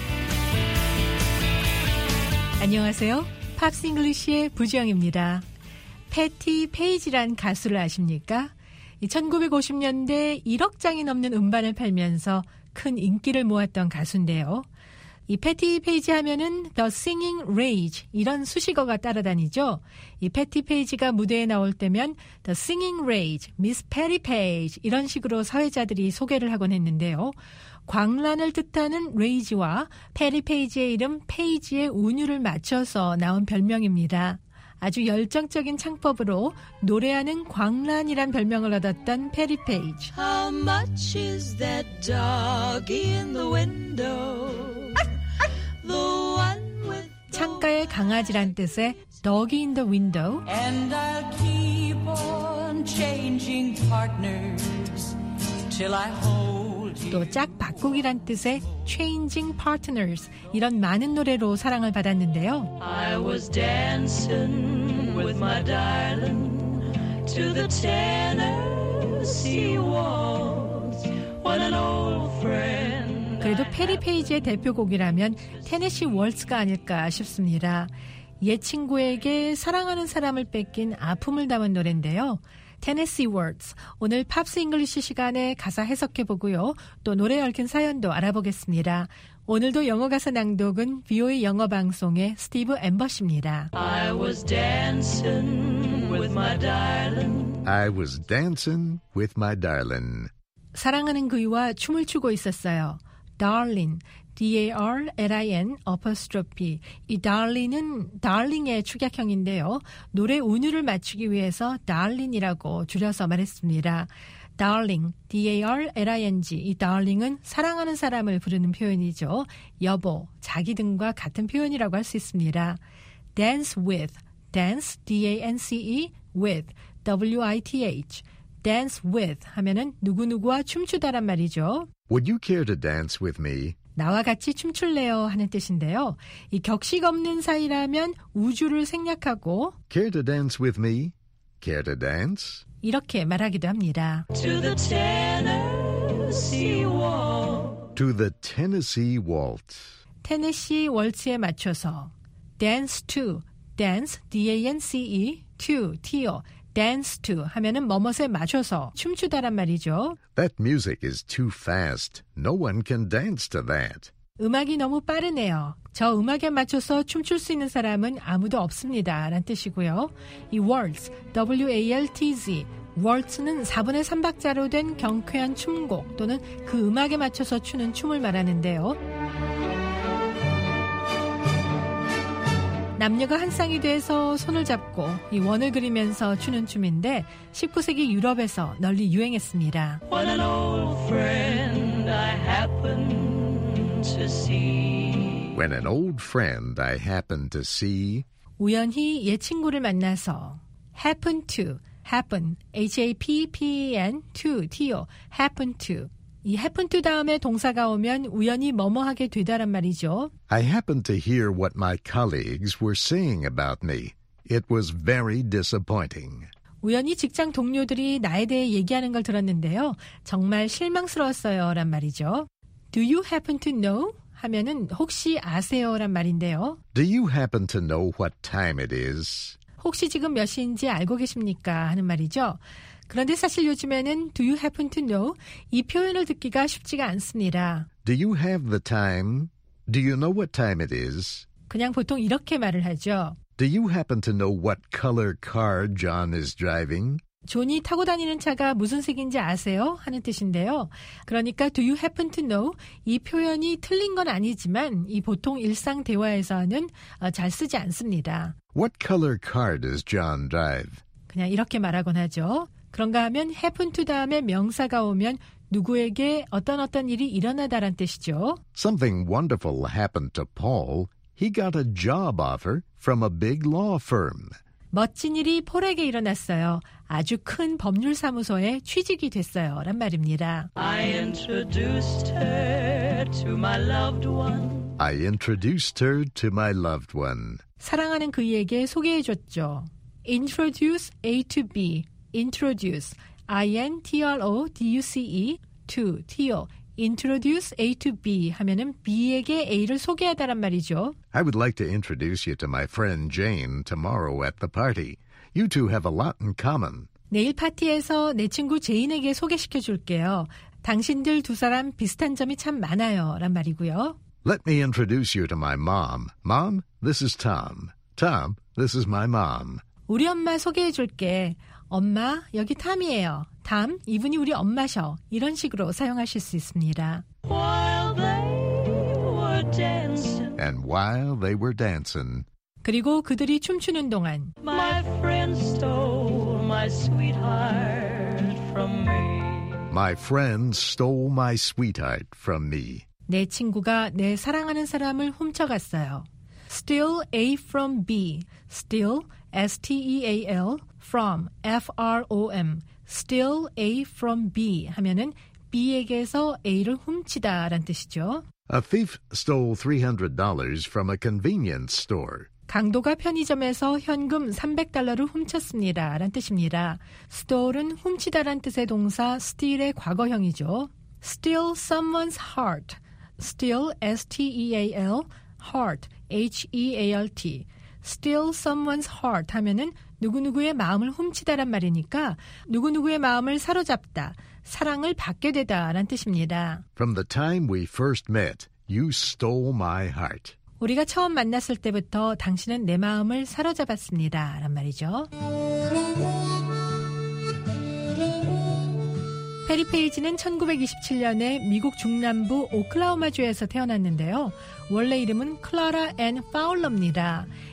안녕하세요. 팝스 잉글리시의 부지영입니다. 패티 페이지란 가수를 아십니까? 천구백오십 년대 일억 장이 넘는 음반을 팔면서 큰 인기를 모았던 가수인데요. 이 패티 페이지 하면은 The Singing Rage 이런 수식어가 따라다니죠. 이 패티 페이지가 무대에 나올 때면 The Singing Rage, Miss Patty Page 이런 식으로 사회자들이 소개를 하곤 했는데요. 광란을 뜻하는 레이지와 패리 페이지의 이름 페이지의 운율을 맞춰서 나온 별명입니다. 아주 열정적인 창법으로 노래하는 광란이란 별명을 얻었던 패리 페이지. How much is that dog in the window? The one with 창가의 강아지란 뜻의 dog in the window. And I'll keep on changing partners till I hold 또 짝 바꾸기란 뜻의 Changing Partners 이런 많은 노래로 사랑을 받았는데요. I was dancing with my darling to the Tennessee waltz when an old friend 그래도 페리 페이지의 대표곡이라면 테네시 월츠가 아닐까 싶습니다. 옛 친구에게 사랑하는 사람을 뺏긴 아픔을 담은 노래인데요. 테네시 월츠. 오늘 팝스 잉글리시 시간에 가사 해석해보고요. 또 노래에 얽힌 사연도 알아보겠습니다. 오늘도 영어 가사 낭독은 브이오에이 영어 방송의 스티브 엠버십니다. I was dancing with my darling. I was dancing with my darling. 사랑하는 그이와 춤을 추고 있었어요. Darling, D-A-R-L-I-N apostrophe. 이 darling은 darling의 축약형인데요. 노래 운율을 맞추기 위해서 darling이라고 줄여서 말했습니다. darling, D-A-R-L-I-N-G. 이 darling은 사랑하는 사람을 부르는 표현이죠. 여보, 자기 등과 같은 표현이라고 할 수 있습니다. dance with, dance, D-A-N-C-E, with, W-I-T-H. dance with 하면은 누구누구와 춤추다란 말이죠. Would you care to dance with me? 나와 같이 춤출래요 하는 뜻인데요. 이 격식 없는 사이라면 우주를 생략하고 Care to dance with me? Care to dance? 이렇게 말하기도 합니다. To the Tennessee Waltz. To the Tennessee Waltz. 테네시 월츠에 맞춰서 dance to, dance, D-A-N-C-E, to, T-O, dance to 하면은 뭐뭇에 맞춰서 춤추다란 말이죠. That music is too fast. No one can dance to that. 음악이 너무 빠르네요. 저 음악에 맞춰서 춤출 수 있는 사람은 아무도 없습니다. 라는 뜻이고요. 이 waltz, W-A-L-T-Z, waltz는 사분의 삼 박자로 된 경쾌한 춤곡 또는 그 음악에 맞춰서 추는 춤을 말하는데요. 남녀가 한 쌍이 돼서 손을 잡고 이 원을 그리면서 추는 춤인데 십구 세기 유럽에서 널리 유행했습니다. When an old friend I happened to see. When an old friend I happened to see. 우연히 옛 친구를 만나서 happen to, happen, H-A-P-P-E-N, to, T-O, happen to. 이 happen to 다음에 동사가 오면 우연히 뭐뭐하게 되다란 말이죠. I happened to hear what my colleagues were saying about me. It was very disappointing. 우연히 직장 동료들이 나에 대해 얘기하는 걸 들었는데요. 정말 실망스러웠어요. 란 말이죠. Do you happen to know? 하면은 혹시 아세요? 란 말인데요. Do you happen to know what time it is? 혹시 지금 몇 시인지 알고 계십니까? 하는 말이죠. 그런데 사실 요즘에는 do you happen to know? 이 표현을 듣기가 쉽지가 않습니다. Do you have the time? Do you know what time it is? 그냥 보통 이렇게 말을 하죠. Do you happen to know what color car John is driving? 존이 타고 다니는 차가 무슨 색인지 아세요? 하는 뜻인데요. 그러니까 do you happen to know? 이 표현이 틀린 건 아니지만 이 보통 일상 대화에서는 잘 쓰지 않습니다. What color car does John drive? 그냥 이렇게 말하곤 하죠. 그런가 하면 happen to 다음에 명사가 오면 누구에게 어떤 어떤 일이 일어나다란 뜻이죠. Something wonderful happened to Paul. He got a job offer from a big law firm. 멋진 일이 폴에게 일어났어요. 아주 큰 법률사무소에 취직이 됐어요. 란 말입니다. I introduced her to my loved one. I introduced her to my loved one. 사랑하는 그이에게 소개해줬죠. Introduce A to B. Introduce, I-N-T-R-O-D-U-C-E, to, T-O, introduce A to B 하면은 B에게 A를 소개하다란 말이죠. I would like to introduce you to my friend Jane tomorrow at the party. You two have a lot in common. 내일 파티에서 내 친구 제인에게 소개시켜 줄게요. 당신들 두 사람 비슷한 점이 참 많아요. 란 말이고요. Let me introduce you to my mom. Mom, this is Tom. Tom, this is my mom. 우리 엄마 소개해 줄게. 엄마, 여기 탐이에요. 탐, 이분이 우리 엄마셔. 이런 식으로 사용하실 수 있습니다. While they were dancing. And while they were dancing. 그리고 그들이 춤추는 동안 My friend stole my sweetheart from me. My friend stole my sweetheart from me. 내 친구가 내 사랑하는 사람을 훔쳐갔어요. Steal A from B. Steal, S-T-E-A-L, from, F-R-O-M. Steal A from B 하면은 B에게서 A를 훔치다 라는 뜻이죠. A thief stole three hundred dollars from a convenience store. 강도가 편의점에서 현금 삼백 달러를 훔쳤습니다 라는 뜻입니다. Stole은 훔치다란 뜻의 동사 steal의 과거형이죠. Steal someone's heart. Steal, S-T-E-A-L, heart, H-E-A-R-T. Steal someone's heart 하면은 누구누구의 마음을 훔치다란 말이니까 누구누구의 마음을 사로잡다, 사랑을 받게 되다 라는 뜻입니다. From the time we first met, you stole my heart. 우리가 처음 만났을 때부터 당신은 내 마음을 사로잡았습니다 란 말이죠. 페리 페이지는 천구백이십칠 년에 미국 중남부 오클라호마주에서 태어났는데요. 원래 이름은 클라라 앤 파울러입니다.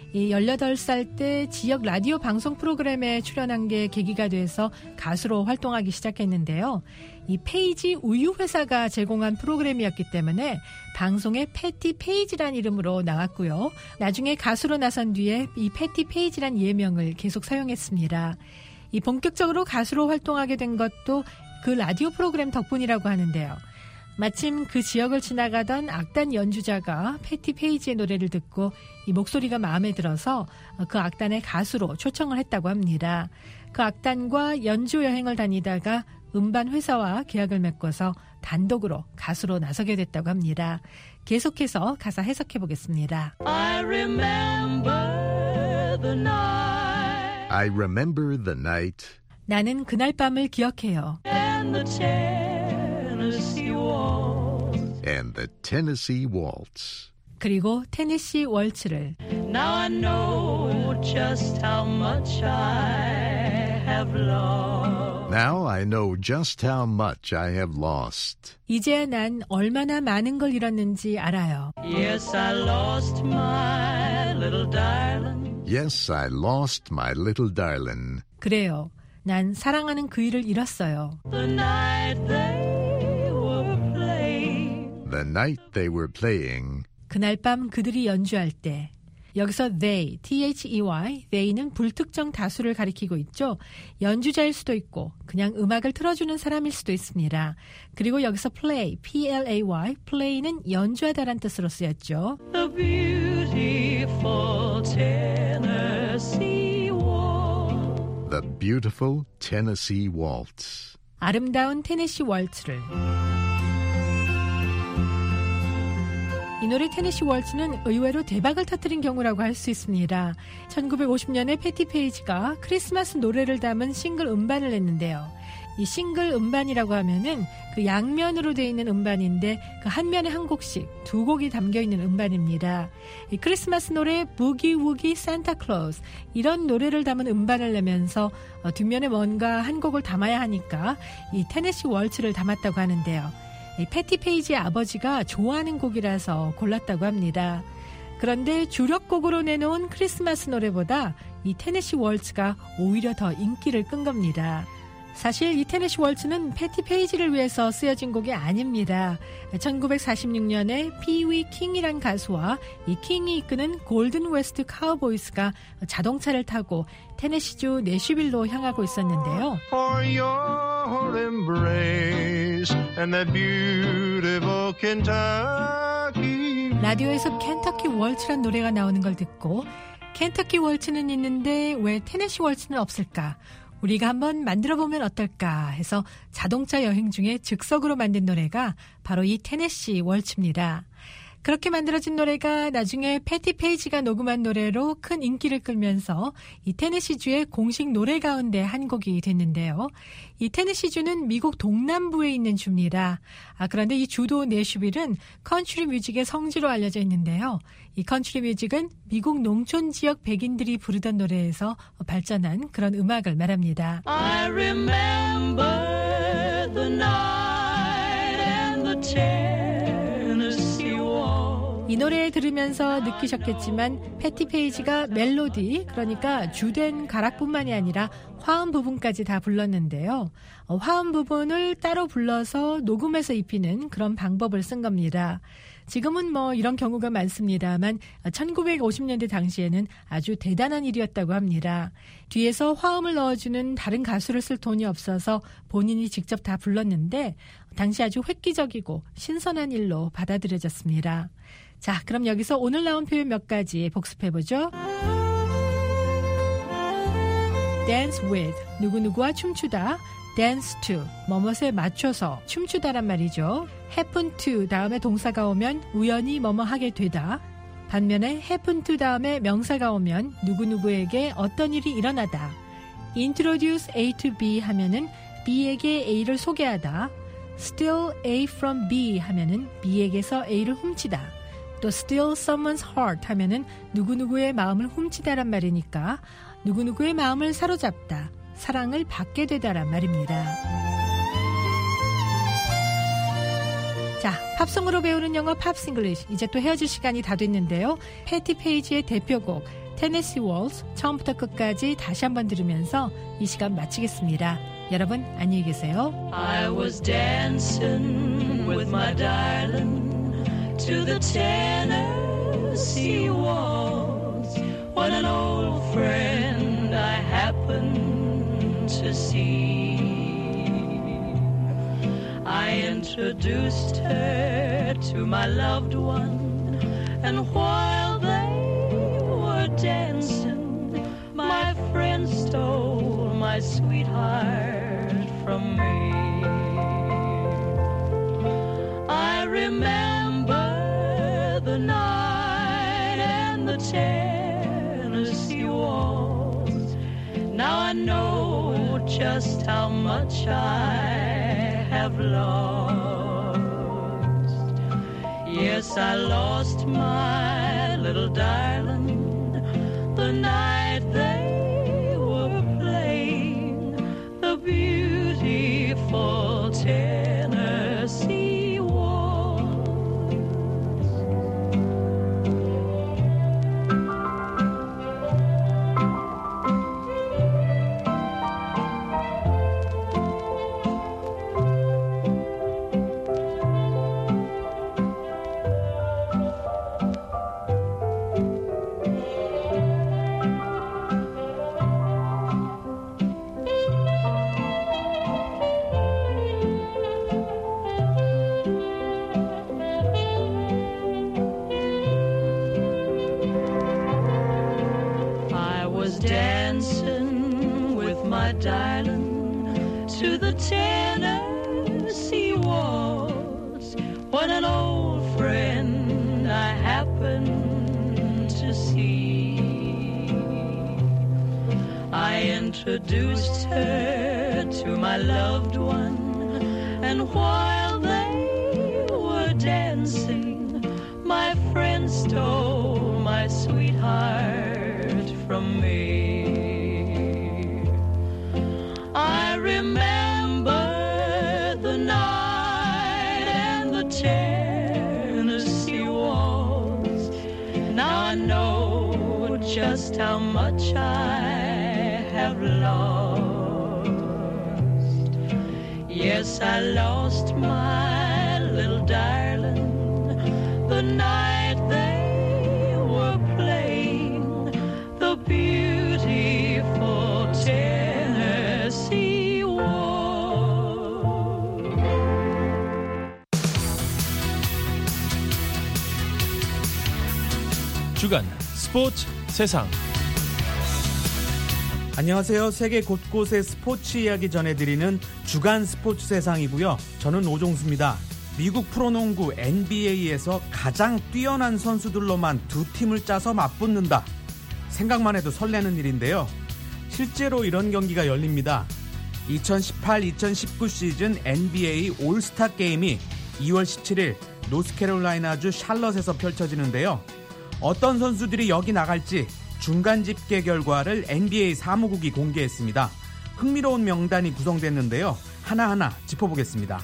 이 열여덟 살 때 지역 라디오 방송 프로그램에 출연한 게 계기가 돼서 가수로 활동하기 시작했는데요. 이 페이지 우유 회사가 제공한 프로그램이었기 때문에 방송에 패티 페이지란 이름으로 나왔고요. 나중에 가수로 나선 뒤에 이 패티 페이지란 예명을 계속 사용했습니다. 이 본격적으로 가수로 활동하게 된 것도 그 라디오 프로그램 덕분이라고 하는데요. 마침 그 지역을 지나가던 악단 연주자가 패티 페이지의 노래를 듣고 이 목소리가 마음에 들어서 그 악단의 가수로 초청을 했다고 합니다. 그 악단과 연주 여행을 다니다가 음반 회사와 계약을 맺고서 단독으로 가수로 나서게 됐다고 합니다. 계속해서 가사 해석해 보겠습니다. I remember the night. I remember the night. 나는 그날 밤을 기억해요. And the Tennessee Waltz. And the Tennessee Waltz. 그리고 테네시 월츠를. Now I know just how much I have lost. Now I know just how much I have lost. 이제야 난 얼마나 많은 걸 잃었는지 알아요. Yes, I lost my little darling. Yes, I lost my little darling. 그래요. 난 사랑하는 그 일을 잃었어요. The night they were playing. The night they were playing. 그날 밤 그들이 연주할 때. 여기서 they, T-H-E-Y, they는 불특정 다수를 가리키고 있죠. 연주자일 수도 있고 그냥 음악을 틀어주는 사람일 수도 있습니다. 그리고 여기서 play, P-L-A-Y, play는 연주하다란 뜻으로 쓰였죠. The beautiful Tennessee Waltz. The beautiful Tennessee Waltz. 아름다운 테네시 월츠를. 이 노래 테네시 월츠는 의외로 대박을 터뜨린 경우라고 할 수 있습니다. 천구백오십 년에 패티 페이지가 크리스마스 노래를 담은 싱글 음반을 냈는데요. 이 싱글 음반이라고 하면은 그 양면으로 되어 있는 음반인데 그 한 면에 한 곡씩 두 곡이 담겨 있는 음반입니다. 이 크리스마스 노래 부기 우기 산타 클로즈 이런 노래를 담은 음반을 내면서 어, 뒷면에 뭔가 한 곡을 담아야 하니까 이 테네시 월츠를 담았다고 하는데요. 이 패티 페이지의 아버지가 좋아하는 곡이라서 골랐다고 합니다. 그런데 주력곡으로 내놓은 크리스마스 노래보다 이 테네시 월츠가 오히려 더 인기를 끈 겁니다. 사실 이 테네시 월츠는 패티 페이지를 위해서 쓰여진 곡이 아닙니다. 천구백사십육 년에 피위 킹이란 가수와 이 킹이 이끄는 골든 웨스트 카우보이스가 자동차를 타고 테네시주 내슈빌로 향하고 있었는데요. For your embrace and that beautiful Kentucky. 라디오에서 켄터키 월츠란 노래가 나오는 걸 듣고 켄터키 월츠는 있는데 왜 테네시 월츠는 없을까? 우리가 한번 만들어보면 어떨까 해서 자동차 여행 중에 즉석으로 만든 노래가 바로 이 테네시 월츠입니다. 그렇게 만들어진 노래가 나중에 패티 페이지가 녹음한 노래로 큰 인기를 끌면서 이 테네시주의 공식 노래 가운데 한 곡이 됐는데요. 이 테네시주는 미국 동남부에 있는 주입니다. 아, 그런데 이 주도 내슈빌은 컨트리 뮤직의 성지로 알려져 있는데요. 이 컨트리 뮤직은 미국 농촌 지역 백인들이 부르던 노래에서 발전한 그런 음악을 말합니다. I remember the night and the Tennessee Waltz. 이 노래 들으면서 느끼셨겠지만 패티 페이지가 멜로디, 그러니까 주된 가락뿐만이 아니라 화음 부분까지 다 불렀는데요. 어, 화음 부분을 따로 불러서 녹음해서 입히는 그런 방법을 쓴 겁니다. 지금은 뭐 이런 경우가 많습니다만 천구백오십 년대 당시에는 아주 대단한 일이었다고 합니다. 뒤에서 화음을 넣어주는 다른 가수를 쓸 돈이 없어서 본인이 직접 다 불렀는데 당시 아주 획기적이고 신선한 일로 받아들여졌습니다. 자, 그럼 여기서 오늘 나온 표현 몇 가지 복습해보죠. dance with, 누구누구와 춤추다. dance to, 뭐뭇에 맞춰서 춤추다란 말이죠. happen to 다음에 동사가 오면 우연히 뭐뭐 하게 되다. 반면에 happen to 다음에 명사가 오면 누구누구에게 어떤 일이 일어나다. introduce A to B 하면은 B에게 A를 소개하다. steal A from B 하면은 B에게서 A를 훔치다. 또 steal someone's heart 하면은 누구누구의 마음을 훔치다란 말이니까 누구누구의 마음을 사로잡다, 사랑을 받게 되다란 말입니다. 자, 팝송으로 배우는 영어 팝싱글리시, 이제 또 헤어질 시간이 다 됐는데요. 패티 페이지의 대표곡 테네시 월스 처음부터 끝까지 다시 한번 들으면서 이 시간 마치겠습니다. 여러분 안녕히 계세요. I was dancing with my darling to the Tennessee waltz when an old friend I happened to see. I introduced her to my loved one, and while they were dancing, my friend stole my sweetheart from me. I remember the night and the Tennessee waltz. Now I know just how much I have lost. Yes, I lost my little darling the night they were playing the beautiful Tennessee waltz. Dancing with my darling to the Tennessee waltz when an old friend I happened to see. I introduced her to my loved one, and while they were dancing, my friend stole my sweetheart from me. I remember the night and the Tennessee waltz. Now I know just how much I have lost. Yes, I lost my little darling the night they were playing the beautiful Tennessee waltz. 주간 스포츠 세상. 안녕하세요. 세계 곳곳의 스포츠 이야기 전해드리는 주간 스포츠 세상이고요. 저는 오종수입니다. 미국 프로농구 엔비에이에서 가장 뛰어난 선수들로만 두 팀을 짜서 맞붙는다. 생각만 해도 설레는 일인데요. 실제로 이런 경기가 열립니다. 이천십팔 이천십구 시즌 엔비에이 올스타 게임이 이월 십칠일 노스캐롤라이나주 샬럿에서 펼쳐지는데요. 어떤 선수들이 여기 나갈지 중간 집계 결과를 엔비에이 사무국이 공개했습니다. 흥미로운 명단이 구성됐는데요. 하나하나 짚어보겠습니다.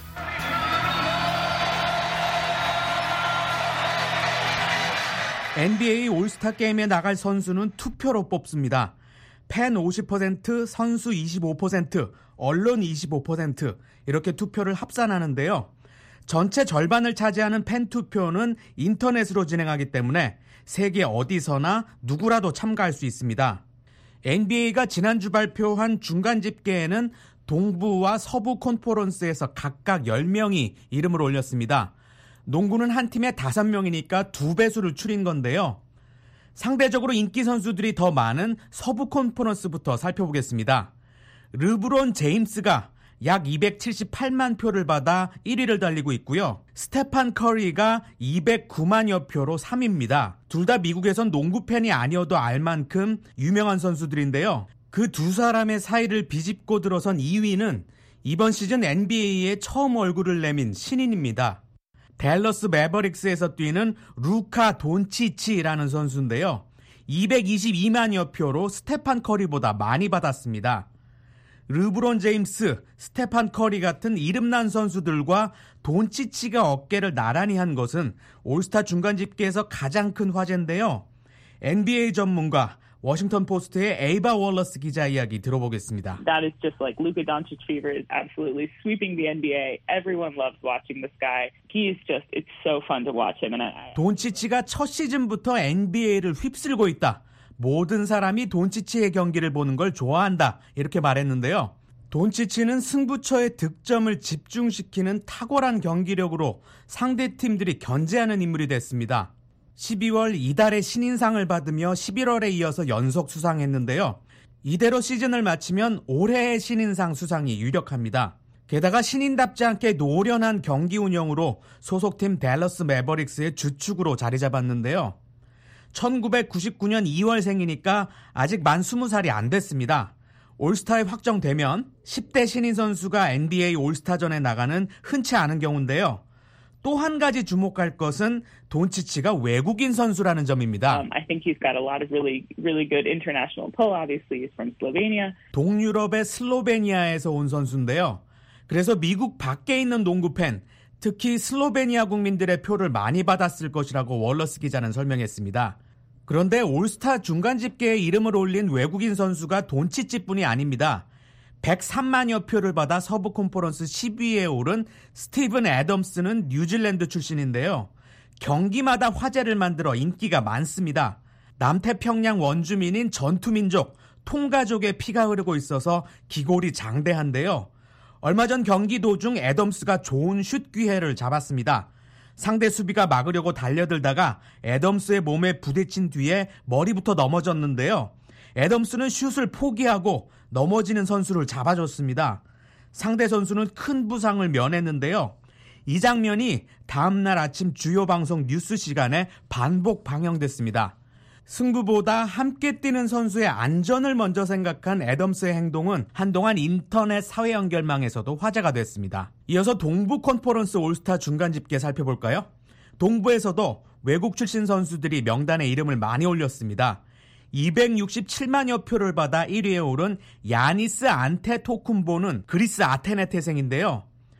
엔비에이 올스타 게임에 나갈 선수는 투표로 뽑습니다. 팬 오십 퍼센트, 선수 이십오 퍼센트, 언론 이십오 퍼센트 이렇게 투표를 합산하는데요. 전체 절반을 차지하는 팬 투표는 인터넷으로 진행하기 때문에 세계 어디서나 누구라도 참가할 수 있습니다. 엔비에이가 지난주 발표한 중간 집계에는 동부와 서부 컨퍼런스에서 각각 열 명이 이름을 올렸습니다. 농구는 한 팀에 다섯 명이니까 두 배수를 줄인 건데요. 상대적으로 인기 선수들이 더 많은 서부 컨퍼런스부터 살펴보겠습니다. 르브론 제임스가 약 이백칠십팔만 표를 받아 일 위를 달리고 있고요. 스테판 커리가 이백구만여 표로 삼 위입니다. 둘 다 미국에선 농구 팬이 아니어도 알 만큼 유명한 선수들인데요. 그 두 사람의 사이를 비집고 들어선 이 위는 이번 시즌 엔비에이에 처음 얼굴을 내민 신인입니다. 댈러스 매버릭스에서 뛰는 루카 돈치치라는 선수인데요. 이백이십이만여 표로 스테판 커리보다 많이 받았습니다. 르브론 제임스, 스테판 커리 같은 이름난 선수들과 돈치치가 어깨를 나란히 한 것은 올스타 중간 집계에서 가장 큰 화제인데요. 엔비에이 전문가 워싱턴 포스트의 에이바 월러스 기자 이야기 들어보겠습니다. That is just like Luka Doncic fever is absolutely sweeping the N B A. Everyone loves watching this guy. He is just, it's so fun to watch him. And I... 돈치치가 첫 시즌부터 엔비에이를 휩쓸고 있다. 모든 사람이 돈치치의 경기를 보는 걸 좋아한다. 이렇게 말했는데요. 돈치치는 승부처의 득점을 집중시키는 탁월한 경기력으로 상대 팀들이 견제하는 인물이 됐습니다. 십이월 이달에 신인상을 받으며 십일월에 이어서 연속 수상했는데요. 이대로 시즌을 마치면 올해의 신인상 수상이 유력합니다. 게다가 신인답지 않게 노련한 경기 운영으로 소속팀 댈러스 매버릭스의 주축으로 자리 잡았는데요. 천구백구십구 년 이월생이니까 아직 만 스무 살이 안 됐습니다. 올스타에 확정되면 십 대 신인 선수가 엔비에이 올스타전에 나가는 흔치 않은 경우인데요. 또 한 가지 주목할 것은 돈치치가 외국인 선수라는 점입니다. Um, I think he's got a lot of really, really good international pull. Obviously, he's from Slovenia. 동유럽의 슬로베니아에서 온 선수인데요. 그래서 미국 밖에 있는 농구 팬, 특히 슬로베니아 국민들의 표를 많이 받았을 것이라고 월러스 기자는 설명했습니다. 그런데 올스타 중간 집계에 이름을 올린 외국인 선수가 돈치치뿐이 아닙니다. 백삼만여 표를 받아 서부 컨퍼런스 십 위에 오른 스티븐 애덤스는 뉴질랜드 출신인데요. 경기마다 화제를 만들어 인기가 많습니다. 남태평양 원주민인 전투민족, 통가족의 피가 흐르고 있어서 기골이 장대한데요. 얼마 전 경기 도중 애덤스가 좋은 슛 기회를 잡았습니다. 상대 수비가 막으려고 달려들다가 애덤스의 몸에 부딪힌 뒤에 머리부터 넘어졌는데요. 애덤스는 슛을 포기하고 넘어지는 선수를 잡아줬습니다. 상대 선수는 큰 부상을 면했는데요. 이 장면이 다음날 아침 주요 방송 뉴스 시간에 반복 방영됐습니다. 승부보다 함께 뛰는 선수의 안전을 먼저 생각한 애덤스의 행동은 한동안 인터넷 사회 연결망에서도 화제가 됐습니다. 이어서 동부 컨퍼런스 올스타 중간 집계 살펴볼까요? 동부에서도 외국 출신 선수들이 명단에 이름을 많이 올렸습니다. 이백육십칠만여 표를 받아 일 위에 오른 야니스 안테토쿤보는 그리스 아테네 태생인데요.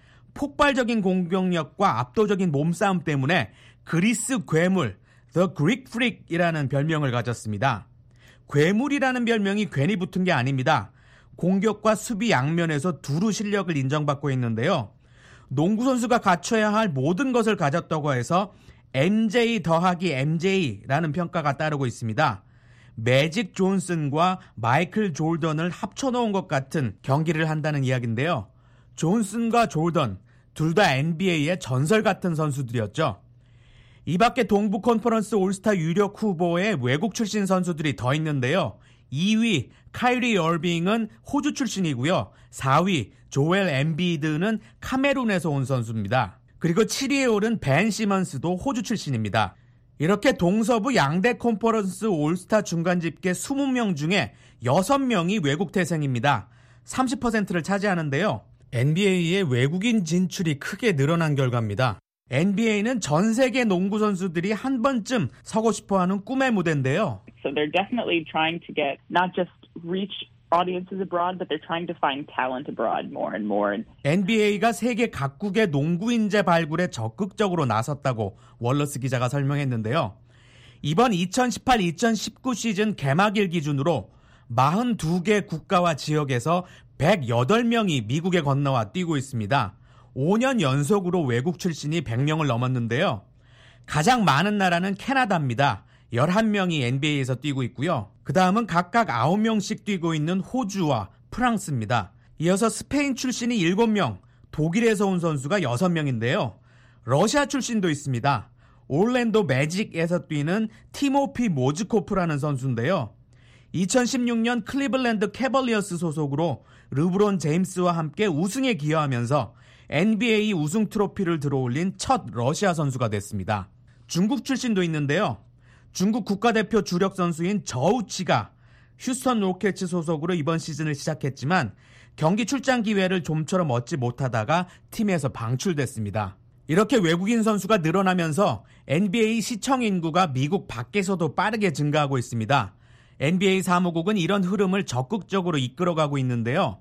폭발적인 공격력과 압도적인 몸싸움 때문에 그리스 괴물, The Greek Freak이라는 별명을 가졌습니다. 괴물이라는 별명이 괜히 붙은 게 아닙니다. 공격과 수비 양면에서 두루 실력을 인정받고 있는데요. 농구 선수가 갖춰야 할 모든 것을 가졌다고 해서 엠제이 더하기 엠제이라는 평가가 따르고 있습니다. 매직 존슨과 마이클 조던을 합쳐놓은 것 같은 경기를 한다는 이야기인데요. 존슨과 조던, 둘 다 엔비에이의 전설 같은 선수들이었죠. 이 밖에 동부 컨퍼런스 올스타 유력 후보에 외국 출신 선수들이 더 있는데요. 이 위 카이리 얼빙은 호주 출신이고요. 사 위 조엘 엠비드는 카메룬에서 온 선수입니다. 그리고 칠 위에 오른 벤 시먼스도 호주 출신입니다. 이렇게 동서부 양대 컨퍼런스 올스타 중간 집계 이십 명 중에 여섯 명이 외국 태생입니다. 삼십 퍼센트를 차지하는데요. 엔비에이의 외국인 진출이 크게 늘어난 결과입니다. 엔비에이는 전 세계 농구 선수들이 한 번쯤 서고 싶어하는 꿈의 무대인데요. So they're definitely trying to get not just reach audiences abroad, but they're trying to find talent abroad more and more. 엔비에이가 세계 각국의 농구 인재 발굴에 적극적으로 나섰다고 월러스 기자가 설명했는데요. 이번 이천십팔 이천십구 시즌 개막일 기준으로 사십이 개 국가와 지역에서 백여덟 명이 미국에 건너와 뛰고 있습니다. 오 년 연속으로 외국 출신이 백 명을 넘었는데요. 가장 많은 나라는 캐나다입니다. 열한 명이 엔비에이에서 뛰고 있고요. 그 다음은 각각 아홉 명씩 뛰고 있는 호주와 프랑스입니다. 이어서 스페인 출신이 일곱 명, 독일에서 온 선수가 여섯 명인데요. 러시아 출신도 있습니다. 올랜도 매직에서 뛰는 티모피 모즈코프라는 선수인데요. 이천십육 년 클리블랜드 캐벌리어스 소속으로 르브론 제임스와 함께 우승에 기여하면서 엔비에이 우승 트로피를 들어올린 첫 러시아 선수가 됐습니다. 중국 출신도 있는데요. 중국 국가대표 주력 선수인 저우치가 휴스턴 로켓츠 소속으로 이번 시즌을 시작했지만 경기 출장 기회를 좀처럼 얻지 못하다가 팀에서 방출됐습니다. 이렇게 외국인 선수가 늘어나면서 엔비에이 시청 인구가 미국 밖에서도 빠르게 증가하고 있습니다. 엔비에이 사무국은 이런 흐름을 적극적으로 이끌어가고 있는데요.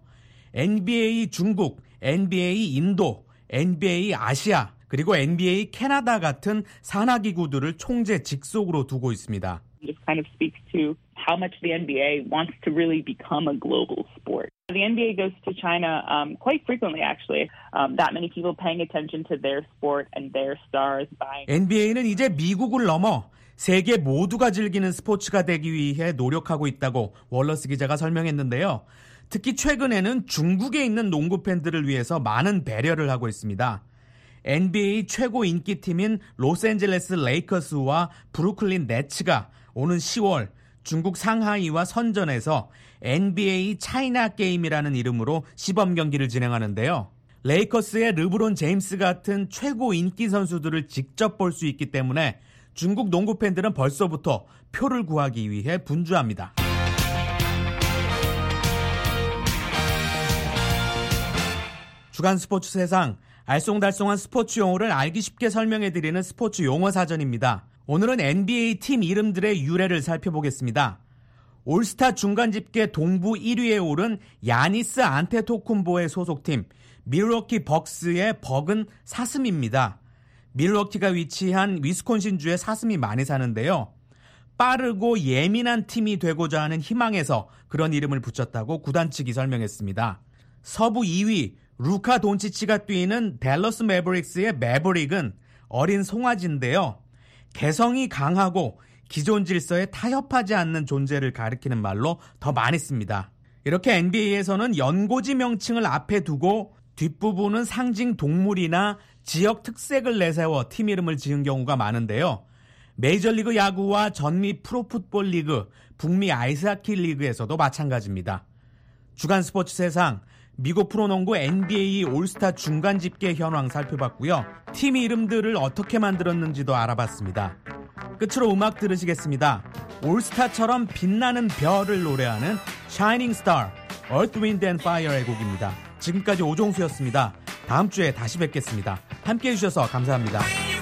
엔비에이 중국, 엔비에이 인도, 엔비에이 아시아, 그리고 엔비에이 캐나다 같은 산하기구들을 총재 직속으로 두고 있습니다. It kind of speaks to how much the N B A wants to really become a global sport. The N B A goes to China um, quite frequently, actually. Um, that many people paying attention to their sport and their stars buying. 엔비에이는 이제 미국을 넘어 세계 모두가 즐기는 스포츠가 되기 위해 노력하고 있다고 월러스 기자가 설명했는데요. 특히 최근에는 중국에 있는 농구 팬들을 위해서 많은 배려를 하고 있습니다. 엔비에이 최고 인기팀인 로스앤젤레스 레이커스와 브루클린 네츠가 오는 시월 중국 상하이와 선전에서 엔비에이 차이나 게임이라는 이름으로 시범 경기를 진행하는데요. 레이커스의 르브론 제임스 같은 최고 인기 선수들을 직접 볼 수 있기 때문에 중국 농구 팬들은 벌써부터 표를 구하기 위해 분주합니다. 주간 스포츠 세상, 알쏭달쏭한 스포츠 용어를 알기 쉽게 설명해드리는 스포츠 용어 사전입니다. 오늘은 엔비에이 팀 이름들의 유래를 살펴보겠습니다. 올스타 중간 집계 동부 일 위에 오른 야니스 안테토쿤보의 소속팀 밀워키 벅스의 벅은 사슴입니다. 밀워키가 위치한 위스콘신주에 사슴이 많이 사는데요. 빠르고 예민한 팀이 되고자 하는 희망에서 그런 이름을 붙였다고 구단 측이 설명했습니다. 서부 이 위 루카 돈치치가 뛰는 댈러스 매버릭스의 매버릭은 어린 송아지인데요. 개성이 강하고 기존 질서에 타협하지 않는 존재를 가리키는 말로 더 많이 씁니다. 이렇게 엔비에이에서는 연고지 명칭을 앞에 두고 뒷부분은 상징 동물이나 지역 특색을 내세워 팀 이름을 지은 경우가 많은데요. 메이저리그 야구와 전미 프로풋볼 리그, 북미 아이스하키 리그에서도 마찬가지입니다. 주간 스포츠 세상, 미국 프로농구 엔비에이 올스타 중간 집계 현황 살펴봤고요. 팀 이름들을 어떻게 만들었는지도 알아봤습니다. 끝으로 음악 들으시겠습니다. 올스타처럼 빛나는 별을 노래하는 Shining Star, Earth, Wind and Fire의 곡입니다. 지금까지 오종수였습니다. 다음 주에 다시 뵙겠습니다. 함께해 주셔서 감사합니다.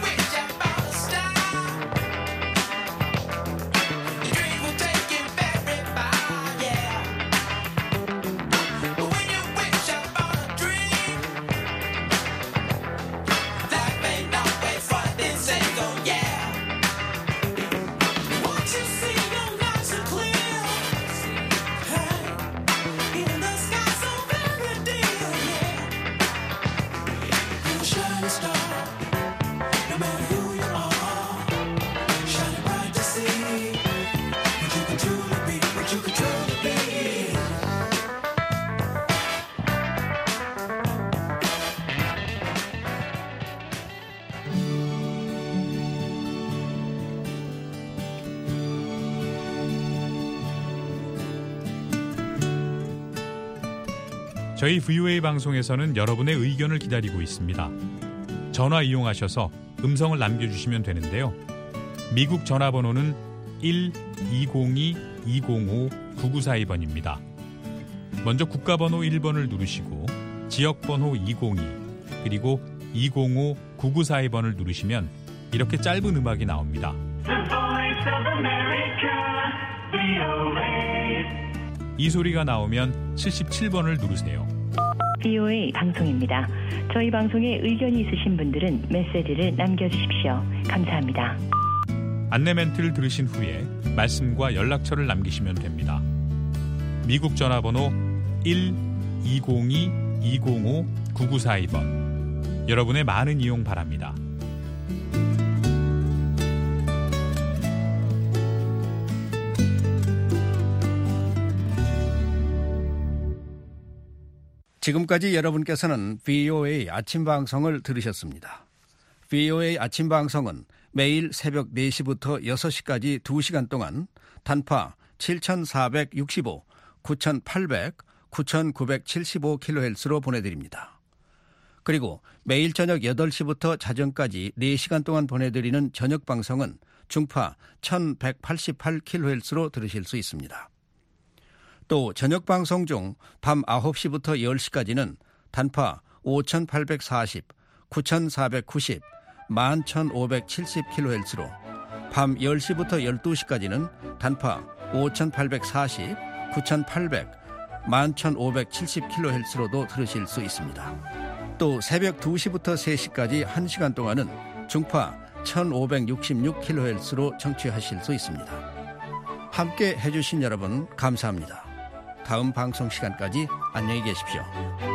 저희 브이오에이 방송에서는 여러분의 의견을 기다리고 있습니다. 전화 이용하셔서 음성을 남겨주시면 되는데요. 미국 전화번호는 일 이공이 이공오 구구사이 번입니다. 먼저 국가번호 일 번을 누르시고 지역번호 이공이 그리고 이공오 구구사이 번을 누르시면 이렇게 짧은 음악이 나옵니다. 이 소리가 나오면 칠십칠 번을 누르세요. 브이오에이 방송입니다. 저희 방송에 의견이 있으신 분들은 메시지를 남겨주십시오. 감사합니다. 안내 멘트를 들으신 후에 말씀과 연락처를 남기시면 됩니다. 미국 전화번호 일 이공이 이공오 구구사이 번. 여러분의 많은 이용 바랍니다. 지금까지 여러분께서는 브이오에이 아침 방송을 들으셨습니다. 브이오에이 아침 방송은 매일 새벽 네 시부터 여섯 시까지 두 시간 동안 단파 칠천사백육십오, 구천팔백, 구천구백칠십오 킬로헤르츠로 보내드립니다. 그리고 매일 저녁 여덟 시부터 자정까지 네 시간 동안 보내드리는 저녁 방송은 중파 천백팔십팔 킬로헤르츠로 들으실 수 있습니다. 또 저녁 방송 중 밤 아홉 시부터 열 시까지는 단파 오천팔백사십, 구천사백구십, 만 천오백칠십 킬로헤르츠로 밤 열 시부터 열두 시까지는 단파 오천팔백사십, 구천팔백, 만 천오백칠십 킬로헤르츠로도 들으실 수 있습니다. 또 새벽 두 시부터 세 시까지 한 시간 동안은 중파 천오백육십육 킬로헤르츠로 청취하실 수 있습니다. 함께 해주신 여러분 감사합니다. 다음 방송 시간까지 안녕히 계십시오.